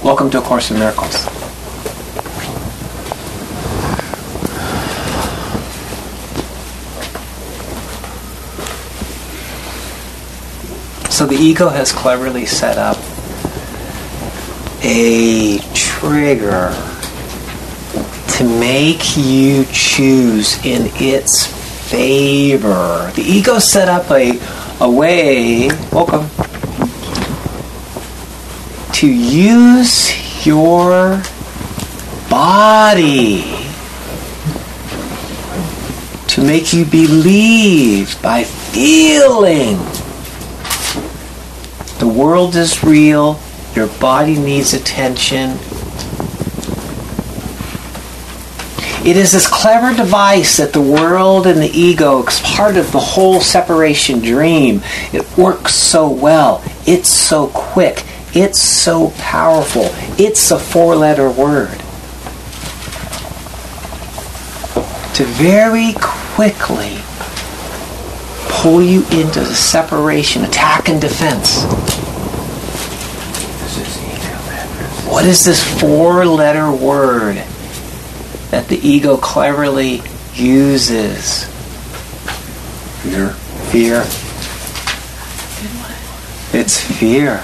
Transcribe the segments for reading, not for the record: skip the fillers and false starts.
Welcome to A Course in Miracles. So the ego has cleverly set up a trigger to make you choose in its favor. The ego set up a way, welcome, to use your body to make you believe by feeling the world is real, your body needs attention. It is this clever device that the world and the ego is part of the whole separation dream. It works so well. It's so quick. It's so powerful. It's a 4-letter word. To very quickly pull you into the separation, attack and defense. What is this 4-letter word that the ego cleverly uses? Fear. Fear. It's fear.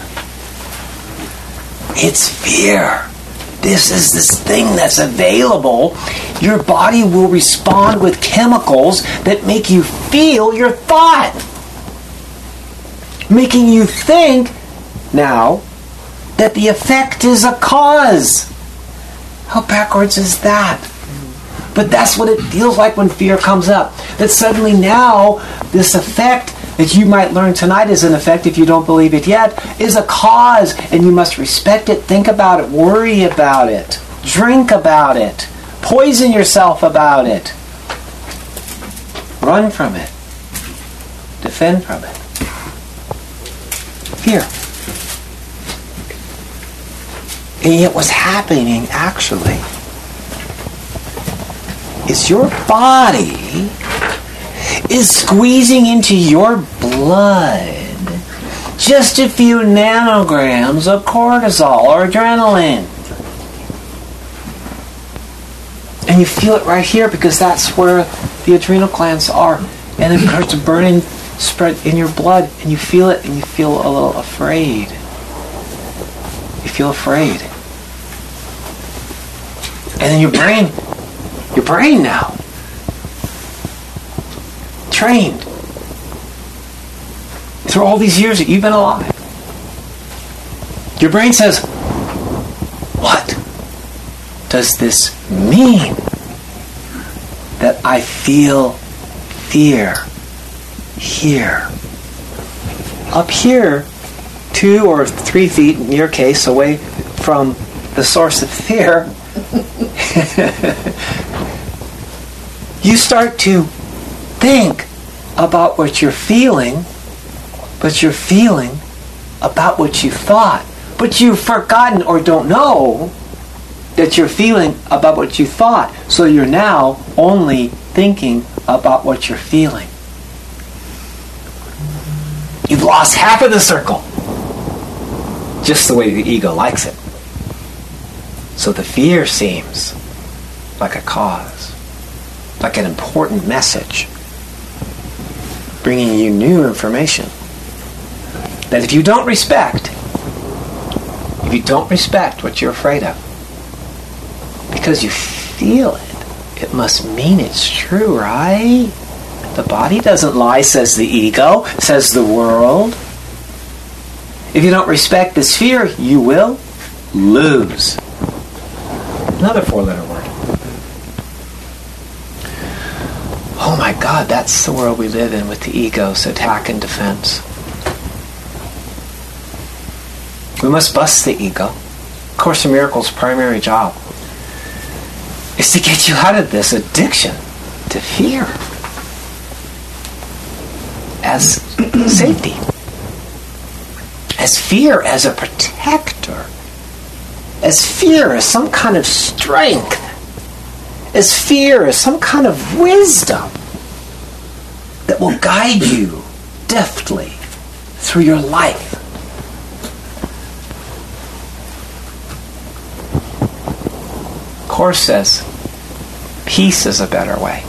It's fear. This is this thing that's available. Your body will respond with chemicals that make you feel your thought. Making you think now that the effect is a cause. How backwards is that? But that's what it feels like when fear comes up. That suddenly now this effect that you might learn tonight is an effect, if you don't believe it yet, is a cause, and you must respect it, think about it, worry about it, drink about it, poison yourself about it, run from it, defend from it. Fear. And yet what's happening actually is your body is squeezing into your blood just a few nanograms of cortisol or adrenaline. And you feel it right here because that's where the adrenal glands are. And it starts to burning spread in your blood, and you feel it, and you feel a little afraid. You feel afraid. And then your brain now, trained through all these years that you've been alive. Your brain says, what does this mean that I feel fear here? Up here, 2 or 3 feet, in your case, away from the source of fear, you start to think about what you're feeling, but you're feeling about what you thought. But you've forgotten or don't know that you're feeling about what you thought. So you're now only thinking about what you're feeling. You've lost half of the circle. Just the way the ego likes it. So the fear seems like a cause, like an important message, bringing you new information. That if you don't respect what you're afraid of, because you feel it, it must mean it's true, right? The body doesn't lie, says the ego, says the world. If you don't respect this fear, you will lose. Another 4-letter word. Oh my God, that's the world we live in with the ego's attack and defense. We must bust the ego. Course in Miracles' primary job is to get you out of this addiction to fear as safety, as fear as a protector, as fear as some kind of strength, as fear as some kind of wisdom that will guide you deftly through your life. Course says, peace is a better way.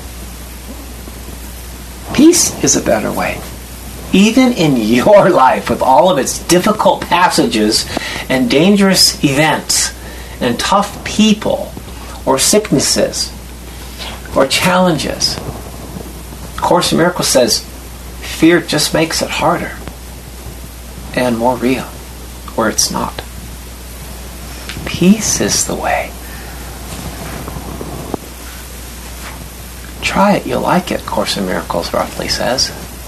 Peace is a better way. Even in your life, with all of its difficult passages and dangerous events and tough people or sicknesses or challenges, Course in Miracles says, fear just makes it harder and more real, or it's not. Peace is the way. Try it, you'll like it, Course in Miracles roughly says.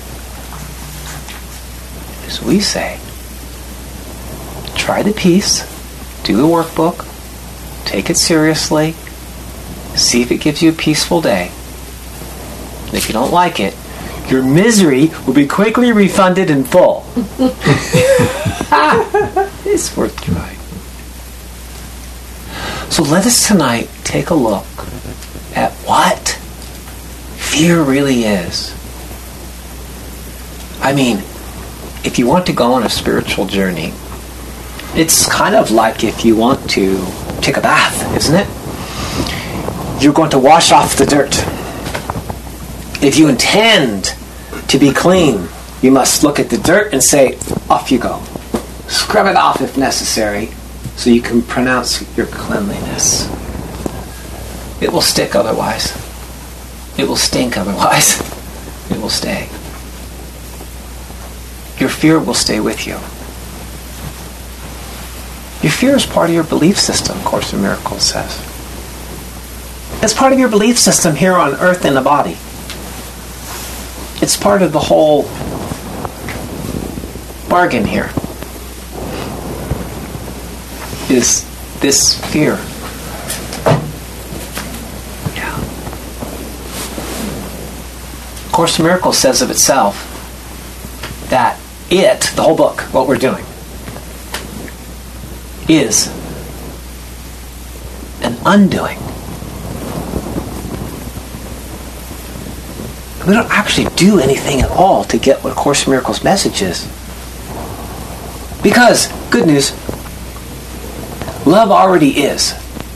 As we say, try the peace, do the workbook, take it seriously, see if it gives you a peaceful day. And if you don't like it, your misery will be quickly refunded in full. It's worth trying. So let us tonight take a look at what fear really is. I mean, if you want to go on a spiritual journey, it's kind of like if you want to take a bath, isn't it? You're going to wash off the dirt. If you intend to be clean, you must look at the dirt and say, off you go. Scrub it off if necessary, so you can pronounce your cleanliness. It will stick otherwise. It will stink otherwise. It will stay. Your fear will stay with you. Your fear is part of your belief system, Course in Miracles says. It's part of your belief system here on earth in the body. It's part of the whole bargain here. Is this fear. Yeah. Course in Miracles says of itself that it, the whole book, what we're doing, is an undoing. We don't actually do anything at all to get what Course in Miracles' message is. Because, good news, love already is.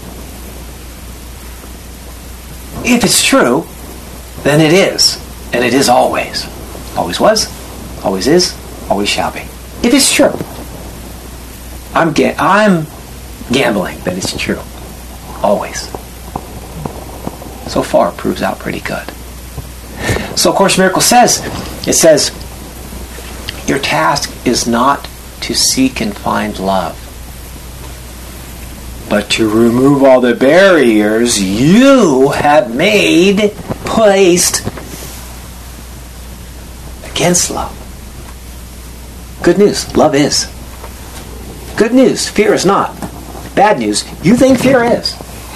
If it's true, then it is. And it is always. Always was, always is, always shall be. If it's true. I'm gambling that it's true. Always. So far, it proves out pretty good. So Course in Miracles says, it says, your task is not to seek and find love, but to remove all the barriers you have placed against love. Good news, love is. Good news, fear is not. Bad news, you think fear is.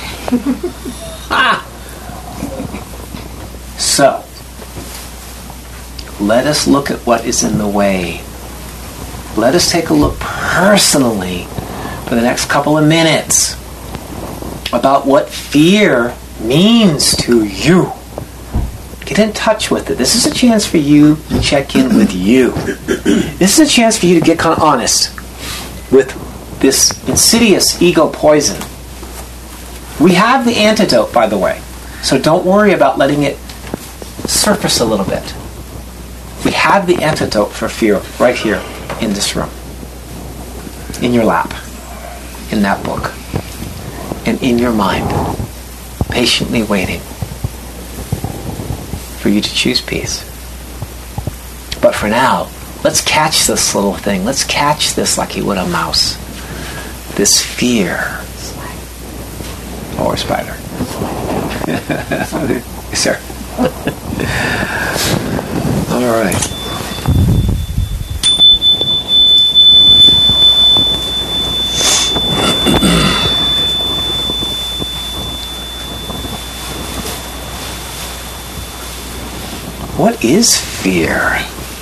So, let us look at what is in the way. Let us take a look personally for the next couple of minutes about what fear means to you. Get in touch with it. This is a chance for you to check in with you. This is a chance for you to get kind of honest with this insidious ego poison. We have the antidote, by the way, so don't worry about letting it surface a little bit. We have the antidote for fear right here in this room, in your lap, in that book, and in your mind, patiently waiting for you to choose peace. But for now, let's catch this little thing. Let's catch this like you would a mouse. This fear. Or a spider. Yes, sir. All right. What is fear?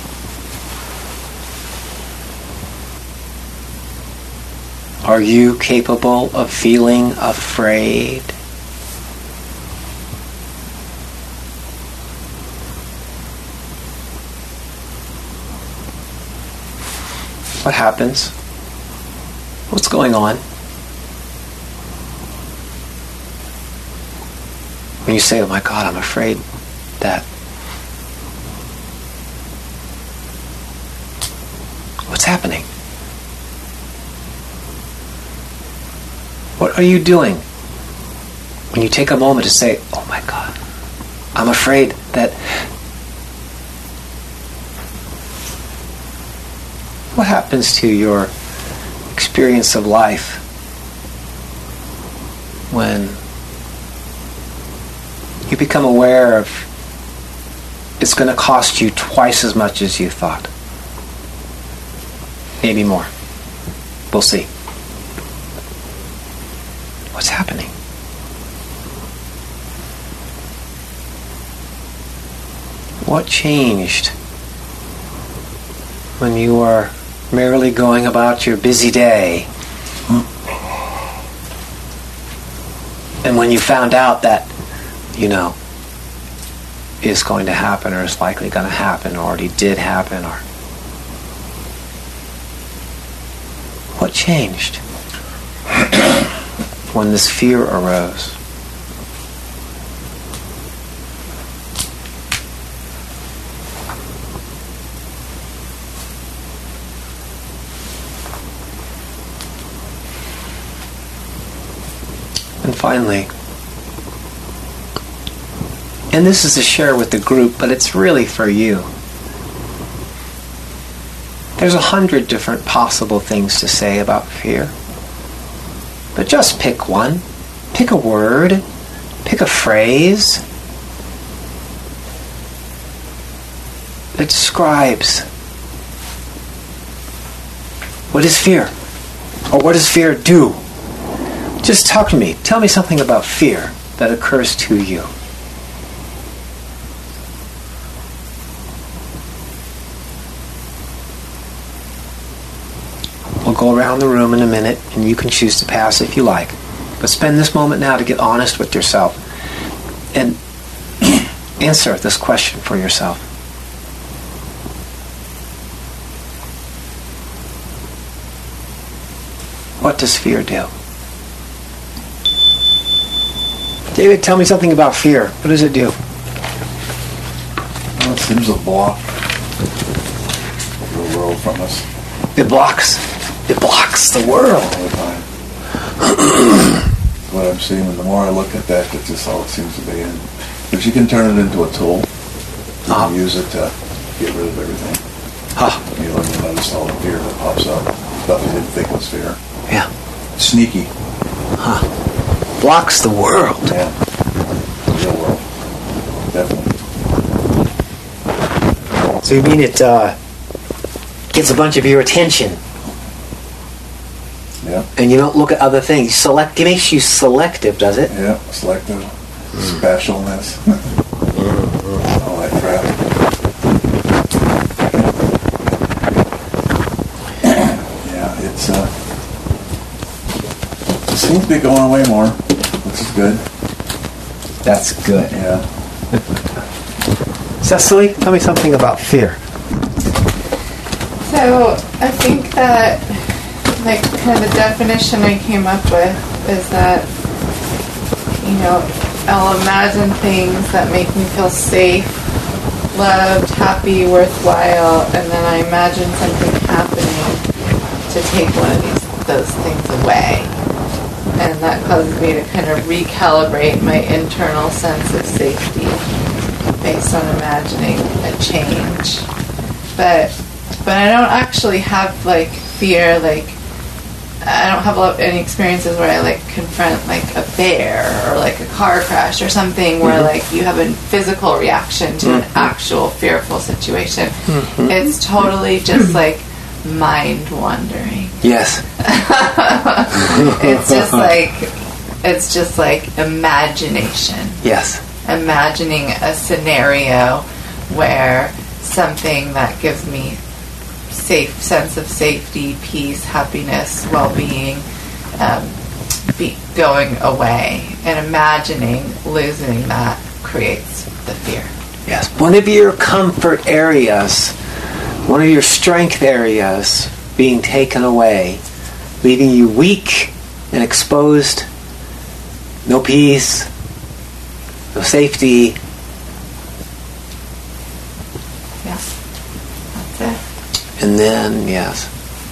Are you capable of feeling afraid? What happens? What's going on? When you say, oh my God, I'm afraid that... What's happening? What are you doing when you take a moment to say, oh my God, I'm afraid that... What happens to your experience of life when you become aware of it's going to cost you twice as much as you thought? Maybe more. We'll see. What's happening? What changed when you were merely going about your busy day? And when you found out that, is going to happen or is likely going to happen or already did happen, or what changed when this fear arose? And finally, and this is to share with the group, but it's really for you. There's 100 different possible things to say about fear. But just pick one. Pick a word. Pick a phrase that describes what is fear, or what does fear do. Just talk to me. Tell me something about fear that occurs to you. We'll go around the room in a minute, and you can choose to pass if you like. But spend this moment now to get honest with yourself and answer this question for yourself. What does fear do? David, tell me something about fear. What does it do? Well, it seems to block the world from us. It blocks the world. All the time. What I'm seeing, and the more I look at that, that's just all it seems to be. And if you can turn it into a tool, you can use it to get rid of everything. You notice all the fear that pops up. Stuff you didn't think was fear. Yeah. Sneaky. Blocks the world. Yeah. The real world. Definitely. So you mean it gets a bunch of your attention? Yeah. And you don't look at other things. It makes you selective, does it? Yeah. Selective. Specialness. All that crap. Yeah, it seems to be going away more, which is good. That's good. Yeah. Cecily, tell me something about fear. So I think that kind of the definition I came up with is that, I'll imagine things that make me feel safe, loved, happy, worthwhile, and then I imagine something happening to take one of those things away. And that causes me to kind of recalibrate my internal sense of safety based on imagining a change. But I don't actually have fear, I don't have any experiences where I confront a bear or a car crash or something where you have a physical reaction to an actual fearful situation. It's totally just mind wandering. Yes. it's just imagination. Yes. Imagining a scenario where something that gives me sense of safety, peace, happiness, well-being, going away, and imagining losing that creates the fear. Yes. One of your comfort areas, one of your strength areas being taken away, leaving you weak and exposed, no peace, no safety. Yeah. That's it. And then, yes.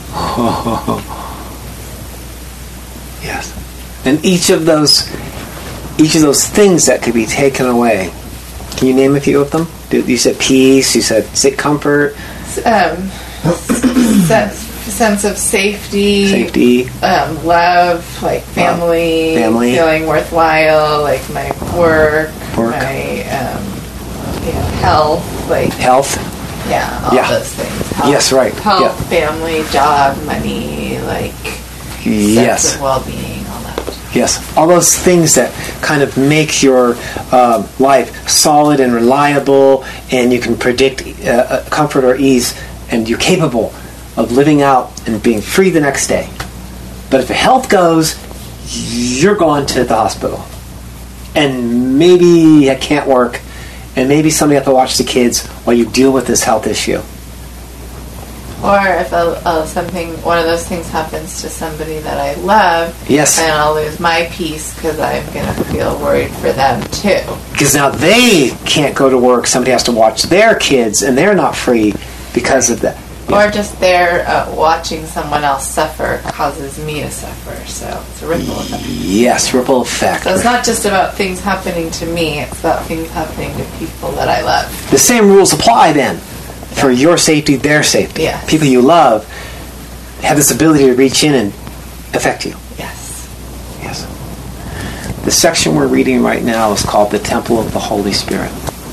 Yes. And each of those things that could be taken away. Can you name a few of them? You said peace, you said comfort. Sense of safety. Love, like family. Feeling worthwhile, like my work. My health, like health. Yeah, all those things. Health, yes, right. Health, family, job, money, like sense of well-being, all that. Yes, all those things that kind of make your life solid and reliable, and you can predict comfort or ease, and you're capable of living out and being free the next day. But if your health goes, you're going to the hospital. And maybe it can't work, and maybe somebody has to watch the kids while you deal with this health issue. Or if one of those things happens to somebody that I love, yes, then I'll lose my peace because I'm going to feel worried for them too. Because now they can't go to work. Somebody has to watch their kids, and they're not free because of that. Yeah. Or just they're watching someone else suffer causes me to suffer. So it's a ripple effect. Yes, ripple effect. So it's not just about things happening to me. It's about things happening to people that I love. The same rules apply then. For your safety, their safety. Yes. People you love have this ability to reach in and affect you. Yes. Yes. The section we're reading right now is called The Temple of the Holy Spirit.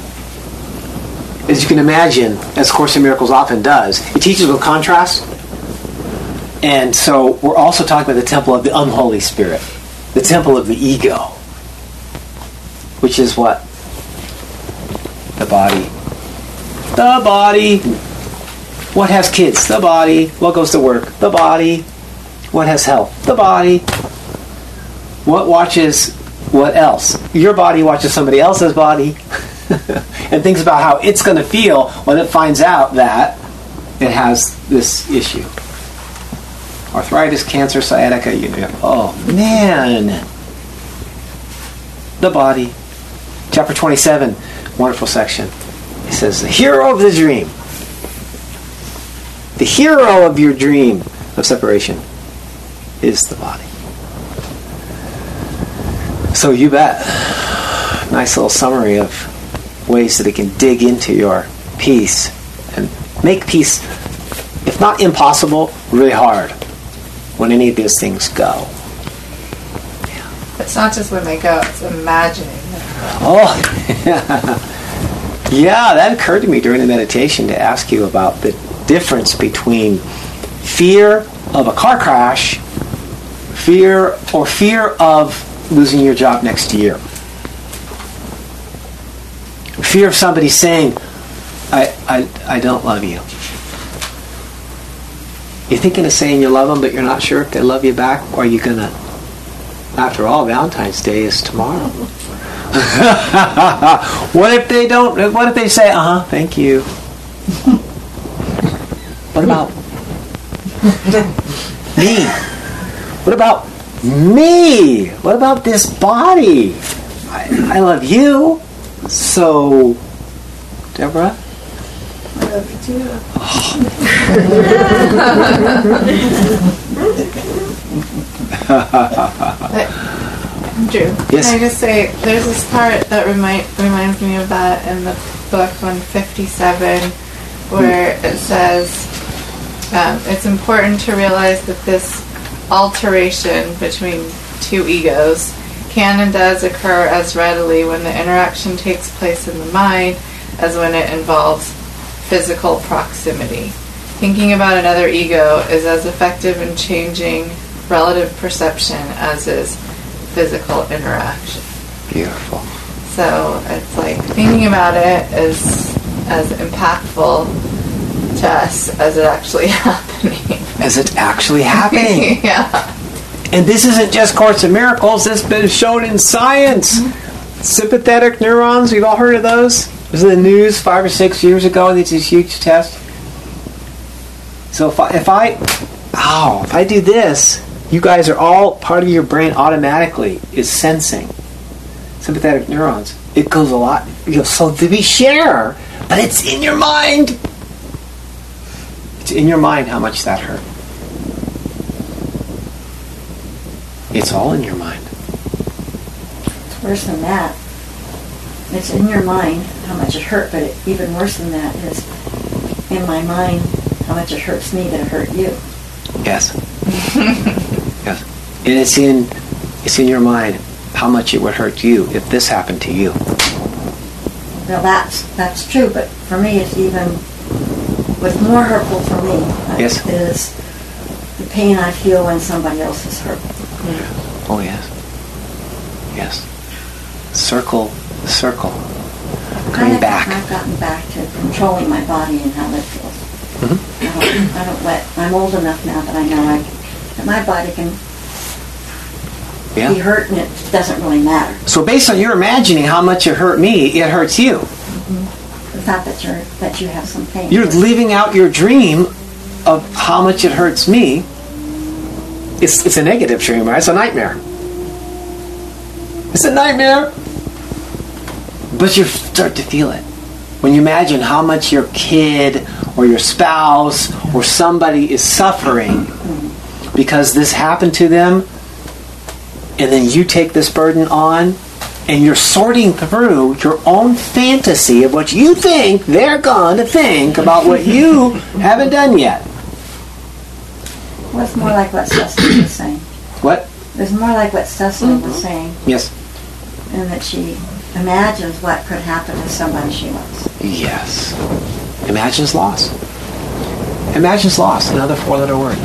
As you can imagine, as Course in Miracles often does, it teaches with contrast. And so we're also talking about the temple of the unholy spirit. The temple of the ego. Which is what? The body. The body. What has kids? The body. What goes to work? The body. What has health? The body. What watches what else? Your body watches somebody else's body and thinks about how it's going to feel when it finds out that it has this issue. Arthritis, cancer, sciatica, oh man. The body. Chapter 27, wonderful section. He says, the hero of the dream. The hero of your dream of separation is the body. So you bet. Nice little summary of ways that it can dig into your peace and make peace, if not impossible, really hard when any of these things go. It's not just when they go, it's imagining them. Oh, yeah, that occurred to me during the meditation to ask you about the difference between fear of a car crash, fear of losing your job next year. Fear of somebody saying, I don't love you. You're thinking of saying you love them, but you're not sure if they love you back, or are you going to... After all, Valentine's Day is tomorrow. What if they don't? What if they say, thank you? What about me? What about me? What about this body? I love you. So, Deborah? I love you too. Andrew, yes. Can I just say, there's this part that reminds me of that in the book 157, where it says, it's important to realize that this alteration between two egos can and does occur as readily when the interaction takes place in the mind as when it involves physical proximity. Thinking about another ego is as effective in changing relative perception as is physical interaction. Beautiful. So it's like thinking about it is as impactful to us as it actually happening. As it's actually happening. Yeah. And this isn't just Course in Miracles. It's been shown in science. Mm-hmm. Sympathetic neurons, we've all heard of those? It was in the news 5 or 6 years ago, and it's this huge test. So if I do this, you guys are all, part of your brain automatically is sensing sympathetic neurons. It goes a lot. So we share, but it's in your mind. It's in your mind how much that hurt. It's all in your mind. It's worse than that. It's in your mind how much it hurt, but even worse than that is in my mind how much it hurts me that it hurt you. Yes. Yes. And it's in your mind how much it would hurt you if this happened to you. Now that's true, but for me it's even what's more hurtful for me Yes. is the pain I feel when somebody else is hurt. Oh, yes. Yes. Circle. Coming back. I've gotten back to controlling my body and how it feels. Mm-hmm. I don't let. I'm old enough now that I know that my body can be hurt, and it doesn't really matter. So based on your imagining how much it hurt me, it hurts you. The fact that you have some pain. You're living out your dream of how much it hurts me. It's a negative dream, right? It's a nightmare. It's a nightmare. But you start to feel it. When you imagine how much your kid or your spouse or somebody is suffering because this happened to them, and then you take this burden on, and you're sorting through your own fantasy of what you think they're going to think about what you haven't done yet. Well, it's more like what Cecily was saying. What? It's more like what Cecily was saying, Yes. and that she imagines what could happen to somebody she loves. Yes. Imagines loss. Imagines loss, another four-letter word.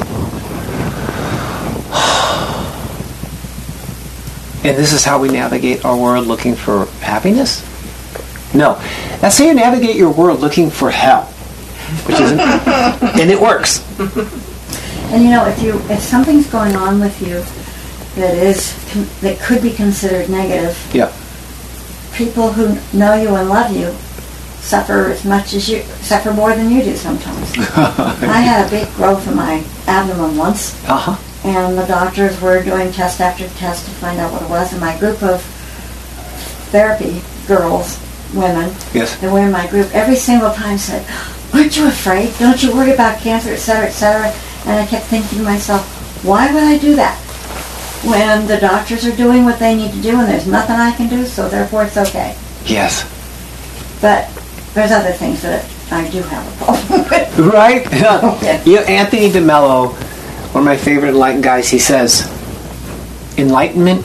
And this is how we navigate our world looking for happiness? No. That's how you navigate your world looking for hell. Which isn't. And it works. And if something's going on with you that could be considered negative, Yeah. people who know you and love you suffer suffer more than you do sometimes. I had a big growth in my abdomen once. Uh-huh. And the doctors were doing test after test to find out what it was. And my group of therapy girls, women, Yes. that were in my group, every single time said, "Aren't you afraid? Don't you worry about cancer, etc., etc." And I kept thinking to myself, why would I do that when the doctors are doing what they need to do and there's nothing I can do, so therefore it's okay. Yes. But there's other things that I do have a problem with. Right? Okay. Anthony DeMello, one of my favorite enlightened guys, he says, enlightenment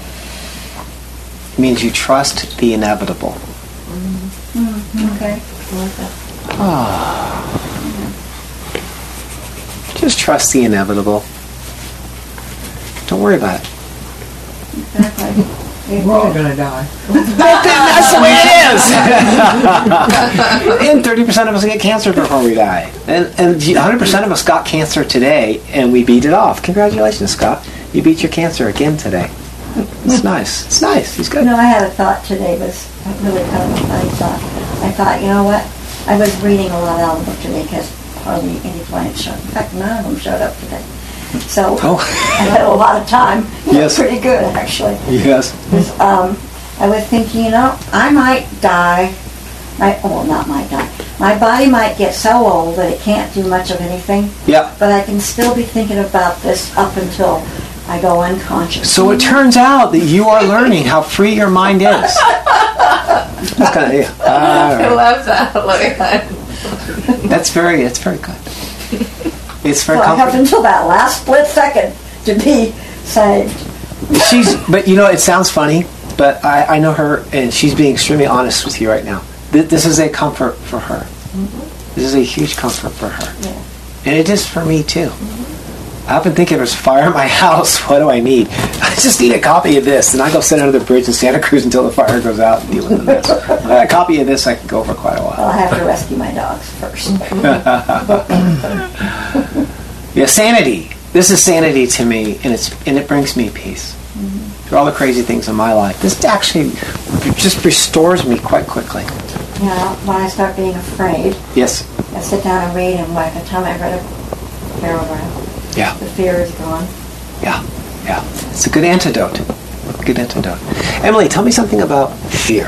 means you trust the inevitable. Okay. I like that. Just trust the inevitable. Don't worry about it. Exactly. We're all gonna die. That's the way it is! And 30% of us get cancer before we die. And 100% of us got cancer today, and we beat it off. Congratulations, Scott. You beat your cancer again today. It's nice. It's nice. He's good. I had a thought today, was really kind of a funny thought. I thought, you know what? I was reading a lot out of the book today because hardly any clients showed up. In fact, none of them showed up today. So I had a lot of time. Yes. Pretty good, actually. Yes. I was thinking, I might die. Not might die. My body might get so old that it can't do much of anything. Yeah. But I can still be thinking about this up until I go unconscious. So it turns out that you are learning how free your mind is. That's kind of, yeah. I love that. Look at that. That's very good. It's very So I have comforting. until that last split second to be saved. But it sounds funny, but I know her, and she's being extremely honest with you right now. This is a comfort for her. This is a huge comfort for her. Yeah. And it is for me, too. I've been thinking there's fire in my house. What do I need? I just need a copy of this. And I go sit under the bridge in Santa Cruz until the fire goes out and deal with the mess. I got a copy of this. I can go for quite a while. Well, I have to rescue my dogs first. Yeah, sanity. This is sanity to me, and it brings me peace. Through all the crazy things in my life, this actually just restores me quite quickly. When I start being afraid, Yes. I sit down and read, and by the time I read a paragraph, Yeah. the fear is gone. Yeah. Yeah. It's a good antidote. Good antidote. Emily, tell me something about fear.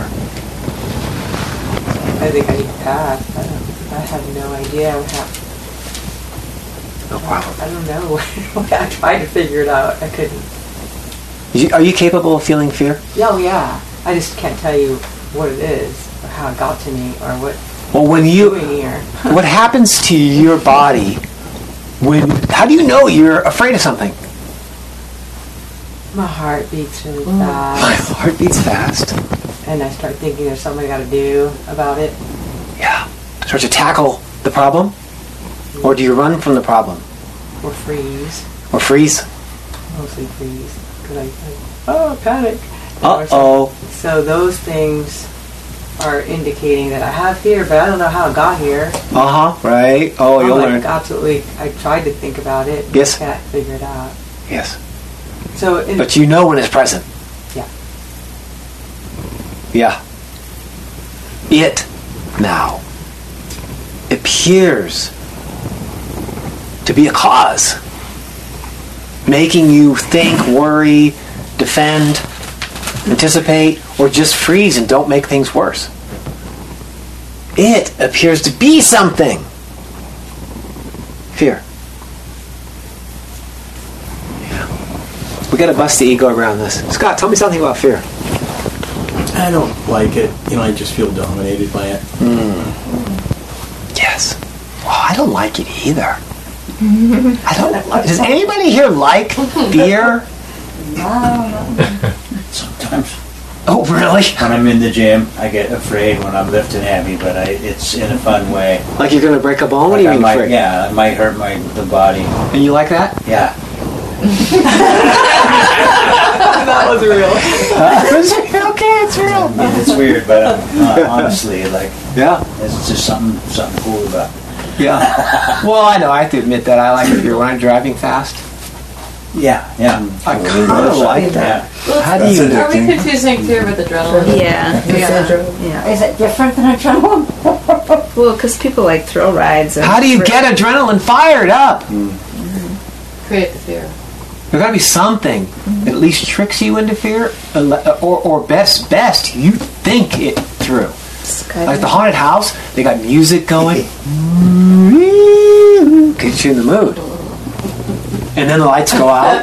I think I need to pass. I have no idea how. No problem. I don't know. I tried to figure it out. I couldn't. Are you capable of feeling fear? Oh, yeah. I just can't tell you what it is, or how it got to me, or what Well, when I'm you, doing here. what happens to your body how do you know you're afraid of something? My heart beats really My fast, heart beats fast. and I start thinking there's something I got to do about it. Yeah. Start to tackle the problem? Or do you run from the problem? Or freeze. Or freeze? Mostly freeze. Because panic. Uh-oh. So those things are indicating that I have fear, but I don't know how it got here. Uh-huh, right. Oh, you'll I'm learn. absolutely. I tried to think about it. Yes. I can't figure it out. Yes. So, But you know when it's present. Yeah. Yeah. It now appears to be a cause, making you think, worry, defend, anticipate, or just freeze and don't make things worse. It appears to be something. Fear. Yeah. We got to bust the ego around this. Scott, tell me something about fear. I don't like it. I just feel dominated by it. Yes. Well, I don't like it either. I don't. Does anybody here like fear? Sometimes Oh, really? when I'm in the gym, I get afraid when I'm lifting heavy, but it's in a fun way. Like you're going to break a bone? What do you Like mean I might, afraid? yeah, I might hurt the body. And you like that? Yeah. that was real. Okay, it's real. I mean, it's weird, but honestly, like Yeah. it's just something cool about it. Yeah. Well, I know. I have to admit that I like fear when I'm driving fast. Yeah. I kind of like that. How do That's you? it. Are we confusing fear with adrenaline? Yeah. Yeah. Is it different than adrenaline? Well, because people like thrill rides. And How do you get adrenaline fired up? Create the fear. There got to be something that at least tricks you into fear, or best you think it through. Like the haunted house, they got music going, gets you in the mood, and then the lights go out.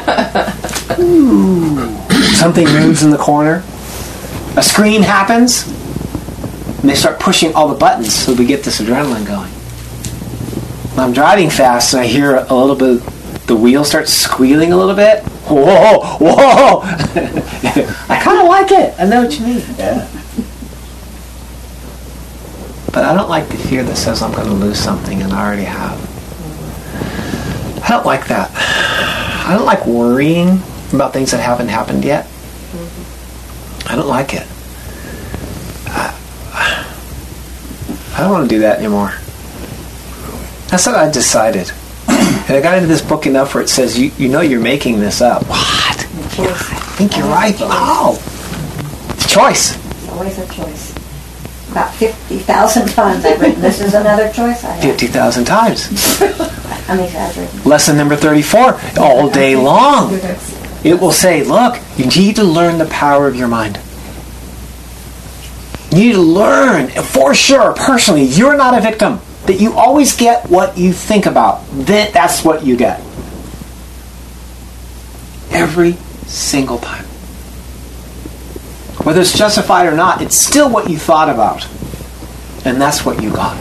Something moves in the corner. A scream happens, and they start pushing all the buttons so we get this adrenaline going. When I'm driving fast and I hear a little bit. The wheel starts squealing a little bit. Whoa, whoa! I kind of like it. I know what you mean. Yeah. But I don't like the fear that says I'm going to lose something and I already have. I don't like that. I don't like worrying about things that haven't happened yet. I don't like it. I don't want to do that anymore. That's what I decided. And I got into this book enough where it says, you know you're making this up. What? Yeah, I think you're right. Oh. It's a choice. It's always a choice. About 50,000 times I've written, this is another choice I have. 50,000 times. I'm exaggerating. Lesson number 34. All day long. It will say, look, you need to learn the power of your mind. You need to learn, for sure, personally, you're not a victim. That you always get what you think about. That's what you get. Every single time. Whether it's justified or not, it's still what you thought about. And that's what you got.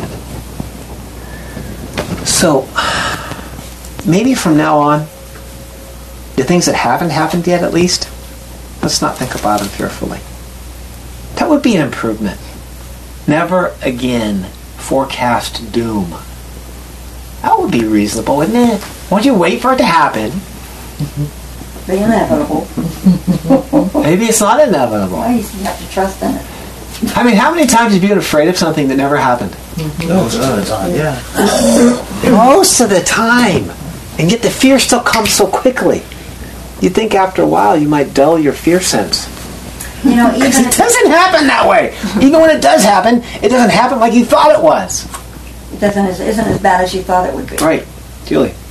So, maybe from now on, the things that haven't happened yet at least, let's not think about them fearfully. That would be an improvement. Never again forecast doom. That would be reasonable, wouldn't it? Won't you wait for it to happen? The inevitable. Maybe it's not inevitable. Well, you have to trust in it. I mean, how many times have you been afraid of something that never happened? Most of the time, yeah. Most of the time. And yet the fear still comes so quickly. You'd think after a while you might dull your fear sense. You know, Because even it if doesn't happen that way. Even when it does happen, it doesn't happen like you thought it was. it isn't as bad as you thought it would be. Right. Julie.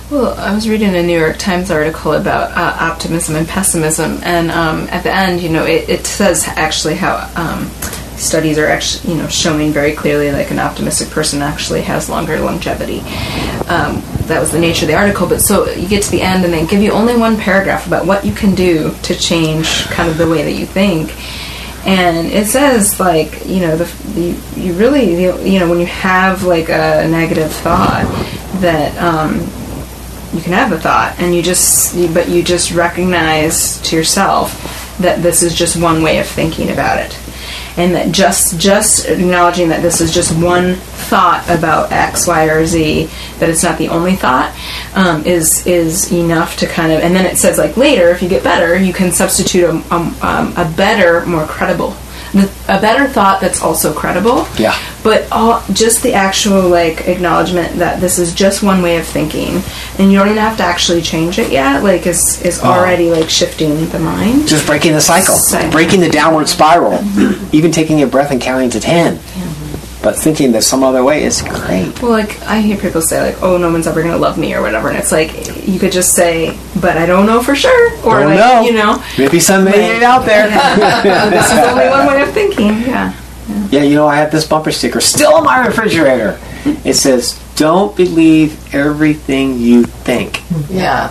Well, I was reading a New York Times article about optimism and pessimism, and at the end, it says actually how studies are actually, showing very clearly like an optimistic person actually has longer longevity. That was the nature of the article, but so you get to the end and they give you only one paragraph about what you can do to change kind of the way that you think. And it says, like, you really, when you have like a negative thought, that you can have a thought, and you just recognize to yourself that this is just one way of thinking about it. And that just acknowledging that this is just one thought about X, Y, or Z, that it's not the only thought, is enough to kind of. And then it says, like, later, if you get better, you can substitute a better, more credible, a better thought that's also credible. Yeah. But just the actual like acknowledgement that this is just one way of thinking, and you don't even have to actually change it yet. Like is already like shifting the mind. Just breaking the cycle, breaking the downward spiral, even taking a breath and counting to 10. But thinking that some other way is great. Well, like I hear people say, like, "Oh, no one's ever going to love me" or whatever, and it's like you could just say, "But I don't know for sure," or don't like, know. Maybe somebody ain't out there. This is only one way of thinking. Yeah, I have this bumper sticker still in my refrigerator. It says, "Don't believe everything you think." Yeah.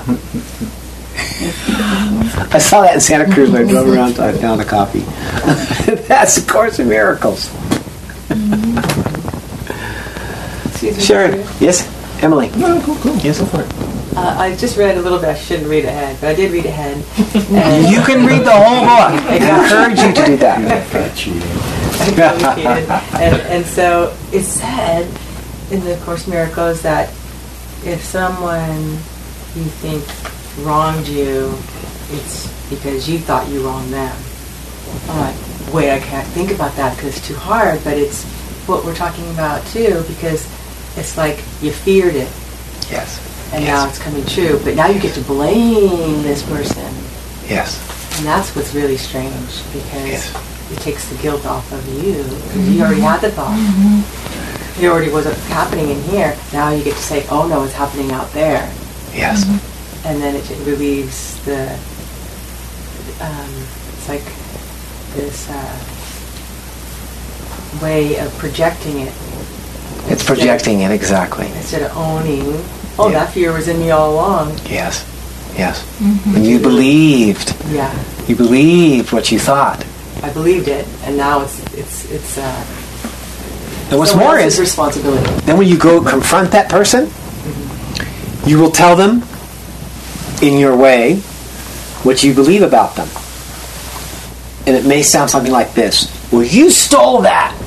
I saw that in Santa Cruz when I drove around. I found a copy. That's A Course in Miracles. Excuse me. Sure. Yes, Emily. No, cool. Yes, go for it. I just read a little bit. I shouldn't read ahead, but I did read ahead. And You can read the whole book. I encourage you to do that. I cheated. And so it said in the Course in Miracles that if someone you think wronged you, it's because you thought you wronged them. I'm like, wait, I can't think about that because it's too hard, but it's what we're talking about too, because it's like you feared it. Yes. And now it's coming true, but now you get to blame this person. Yes. And that's what's really strange, because it takes the guilt off of you, because you already had the thought. It already was happening in here. Now you get to say, oh no, it's happening out there. Yes. And then it relieves the, it's like this way of projecting it. It's projecting it, exactly. Instead of owning, that fear was in me all along. Yes. And you believed. Yeah. You believed what you thought. I believed it, and now it's And what's someone more else's is, responsibility. then when you go confront that person, you will tell them in your way what you believe about them. And it may sound something like this. Well, you stole that.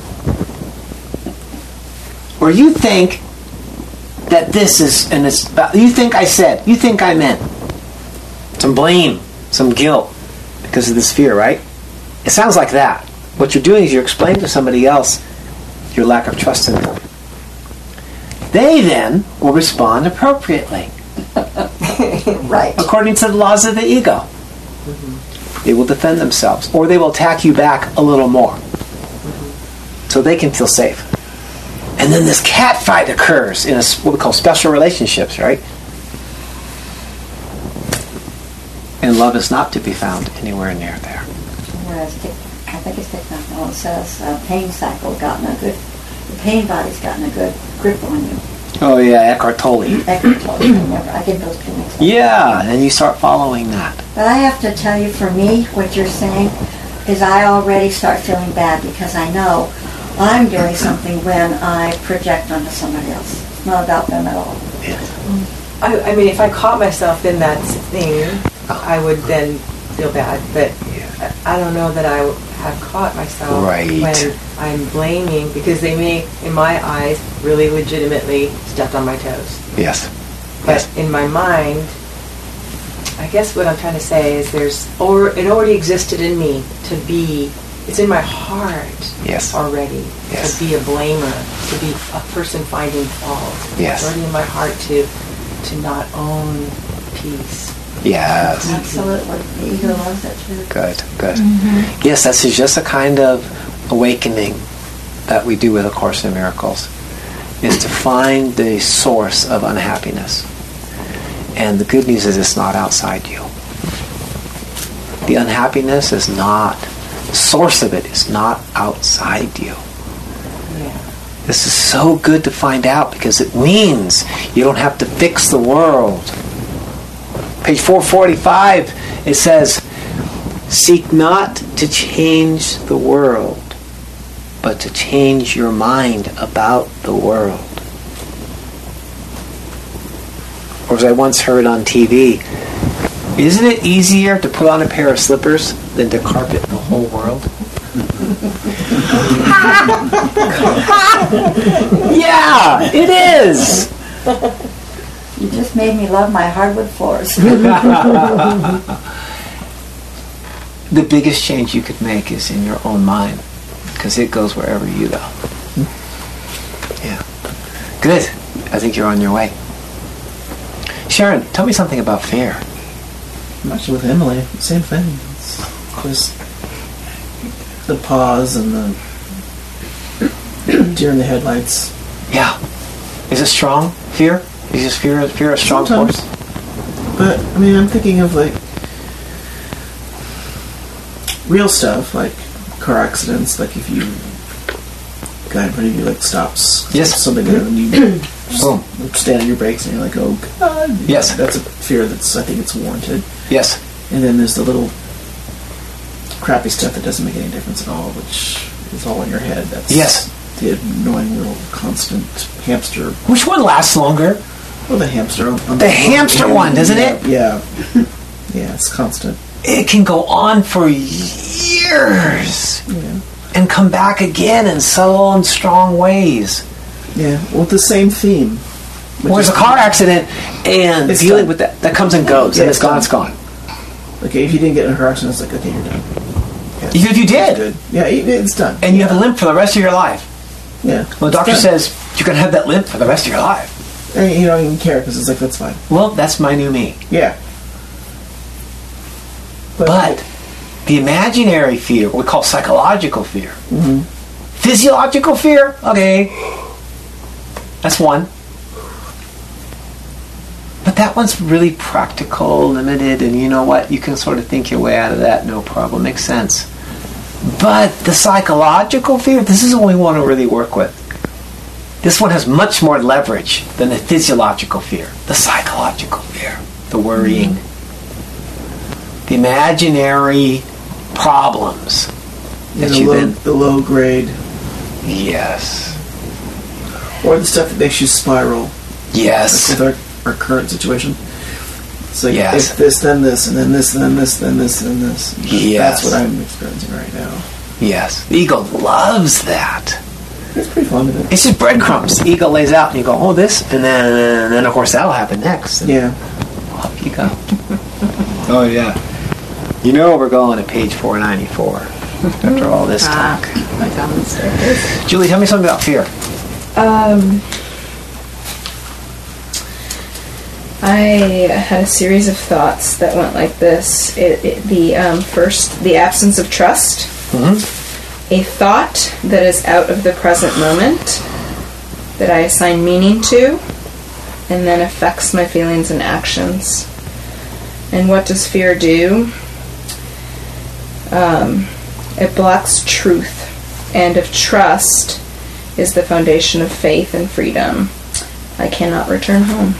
Or you think that this is, and it's about, you think I said, you think I meant. Some blame, some guilt because of this fear, right? It sounds like that. What you're doing is you're explaining to somebody else your lack of trust in them. They then will respond appropriately. Right. According to the laws of the ego. They will defend themselves, or they will attack you back a little more. So they can feel safe. And then this cat fight occurs in what we call special relationships, right? And love is not to be found anywhere near there. Whereas I think it's Thich Nhat Hanh says pain cycle the pain body's gotten a good grip on you. Oh yeah, Eckhart Tolle. Eckhart Tolle, I get those two mixed up. Yeah, and you start following that. But I have to tell you, for me, what you're saying is I already start feeling bad because I know I'm doing something when I project onto somebody else. It's not about them at all. Yes. I mean, if I caught myself in that thing, I would then feel bad. But I don't know that I have caught myself when I'm blaming, because they may, in my eyes, really legitimately stepped on my toes. Yes. But in my mind, I guess what I'm trying to say is it already existed in me to be, it's in my heart already to be a blamer, to be a person finding fault. Yes. It's already in my heart to not own peace. Yes. Absolutely. The ego loves it too. Good. Yes, that's just a kind of awakening that we do with A Course in Miracles, is to find the source of unhappiness. And the good news is it's not outside you. The unhappiness is not, the source of it is not outside you. This is so good to find out because it means you don't have to fix the world. Page 445, it says, seek not to change the world, but to change your mind about the world. Or as I once heard on TV, isn't it easier to put on a pair of slippers than to carpet the whole world? Yeah, it is. You just made me love my hardwood floors. The biggest change you could make is in your own mind, because it goes wherever you go. Yeah. Good. I think you're on your way. Sharon, tell me something about fear. I'm actually with Emily. Same thing. It's just the pause and the deer in the headlights. Yeah. Is it strong? Fear? Is this fear a strong Sometimes. force? But, I mean, I'm thinking of, like, real stuff, like car accidents, like if you guy in front of you, like, stops. Yes. Something and you stand on your brakes and you're like, oh, God. Yes. That's a fear that's, I think it's warranted. Yes. And then there's the little crappy stuff that doesn't make any difference at all, which is all in your head. That's Yes. the annoying little constant hamster. Which one lasts longer? Oh, the hamster. The hamster one, doesn't it? Yeah. Yeah, it's constant. It can go on for years Yeah. and come back again in subtle and strong ways. Yeah. Well, the same theme. which Whereas is- a car accident and It's dealing done. with that comes and goes, Yeah, and it's gone, done. it's gone. Okay, if you didn't get in a car accident, it's like, okay, you're done. Yeah, Even if you it's did, good. Yeah, it's done. and you have a limp for the rest of your life. Yeah. Well, the doctor It's done. says you're going to have that limp for the rest of your life. And you don't even care because it's like, that's fine. Well, that's my new me. Yeah. But the imaginary fear, what we call psychological fear, physiological fear, okay, that's one. But that one's really practical, limited, and you know what? You can sort of think your way out of that, no problem, makes sense. But the psychological fear, this is what we want to really work with. This one has much more leverage than the physiological fear, the psychological fear, the worrying, the imaginary problems that you then... the low grade, Yes. or the stuff that makes you spiral. Yes. Like with our current situation. It's like, Yes. if this, then this, and then this, and then this, then this, and then this. Yes. That's what I'm experiencing right now. Yes. The ego loves that. It's pretty fun with it. It's just breadcrumbs. The ego lays out and you go, oh, this, and then of course that'll happen next. And Yeah. off you go. Oh, yeah. You know we're going to page 494 after all this talk. I found the staircase. Julie, tell me something about fear. I had a series of thoughts that went like this. First, the absence of trust. A thought that is out of the present moment that I assign meaning to and then affects my feelings and actions. And what does fear do? It blocks truth, and if trust is the foundation of faith and freedom, I cannot return home.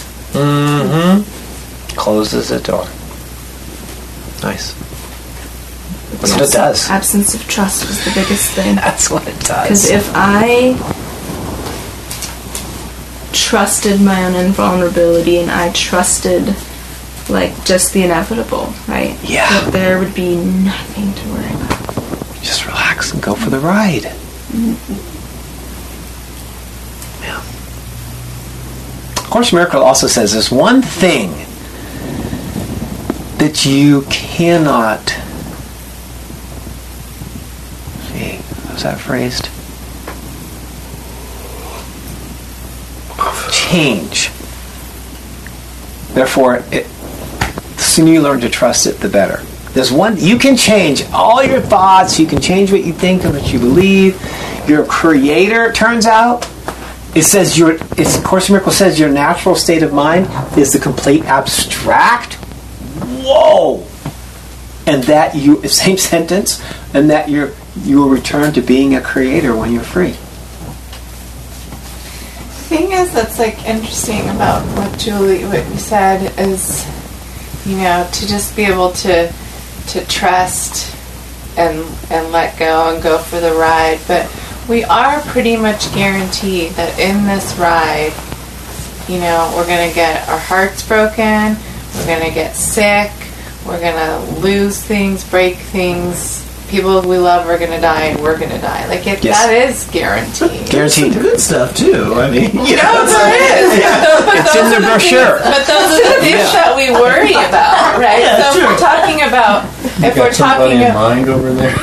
Closes the door. Nice. That's what it does. Absence of trust is the biggest thing. That's what it does. Because if I trusted my own invulnerability and I trusted, like, just the inevitable, right? Yeah. That there would be nothing to worry about. Just relax and go for the ride. Yeah. Course in Miracles also says there's one thing that you cannot... See, how's that phrased? Change. Therefore, the sooner you learn to trust it, the better. There's one, you can change all your thoughts, you can change what you think and what you believe. You're a creator, it turns out. It says Course in Miracles says your natural state of mind is the complete abstract. Whoa! And that same sentence, and that you will return to being a creator when you're free. The thing is that's like interesting about what you said is, to just be able to trust and let go and go for the ride. But we are pretty much guaranteed that in this ride, we're going to get our hearts broken, we're going to get sick, we're going to lose things, break things. People we love are going to die, and we're going to die. Like, that is guaranteed. Guaranteed. Some good stuff, too. I mean, there is. It's in the brochure. But those are the things that we worry about, right? Yeah, so if we're talking about... If we're talking in mind over there.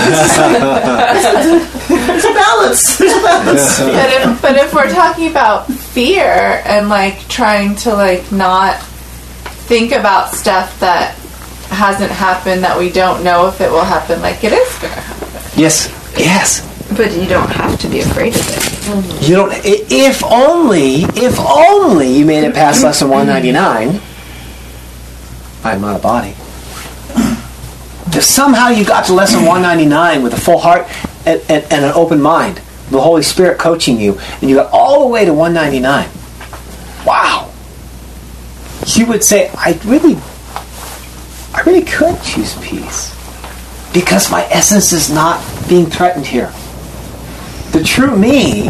It's a balance. But if we're talking about fear and, like, trying to, like, not think about stuff that hasn't happened, that we don't know if it will happen, like, it is going to happen. Yes. But you don't have to be afraid of it. You don't. If only you made it past lesson 199. I'm not a body. If somehow you got to lesson 199 with a full heart and an open mind, the Holy Spirit coaching you, and you got all the way to 199. Wow. You would say, I really could choose peace. Because my essence is not being threatened here. The true me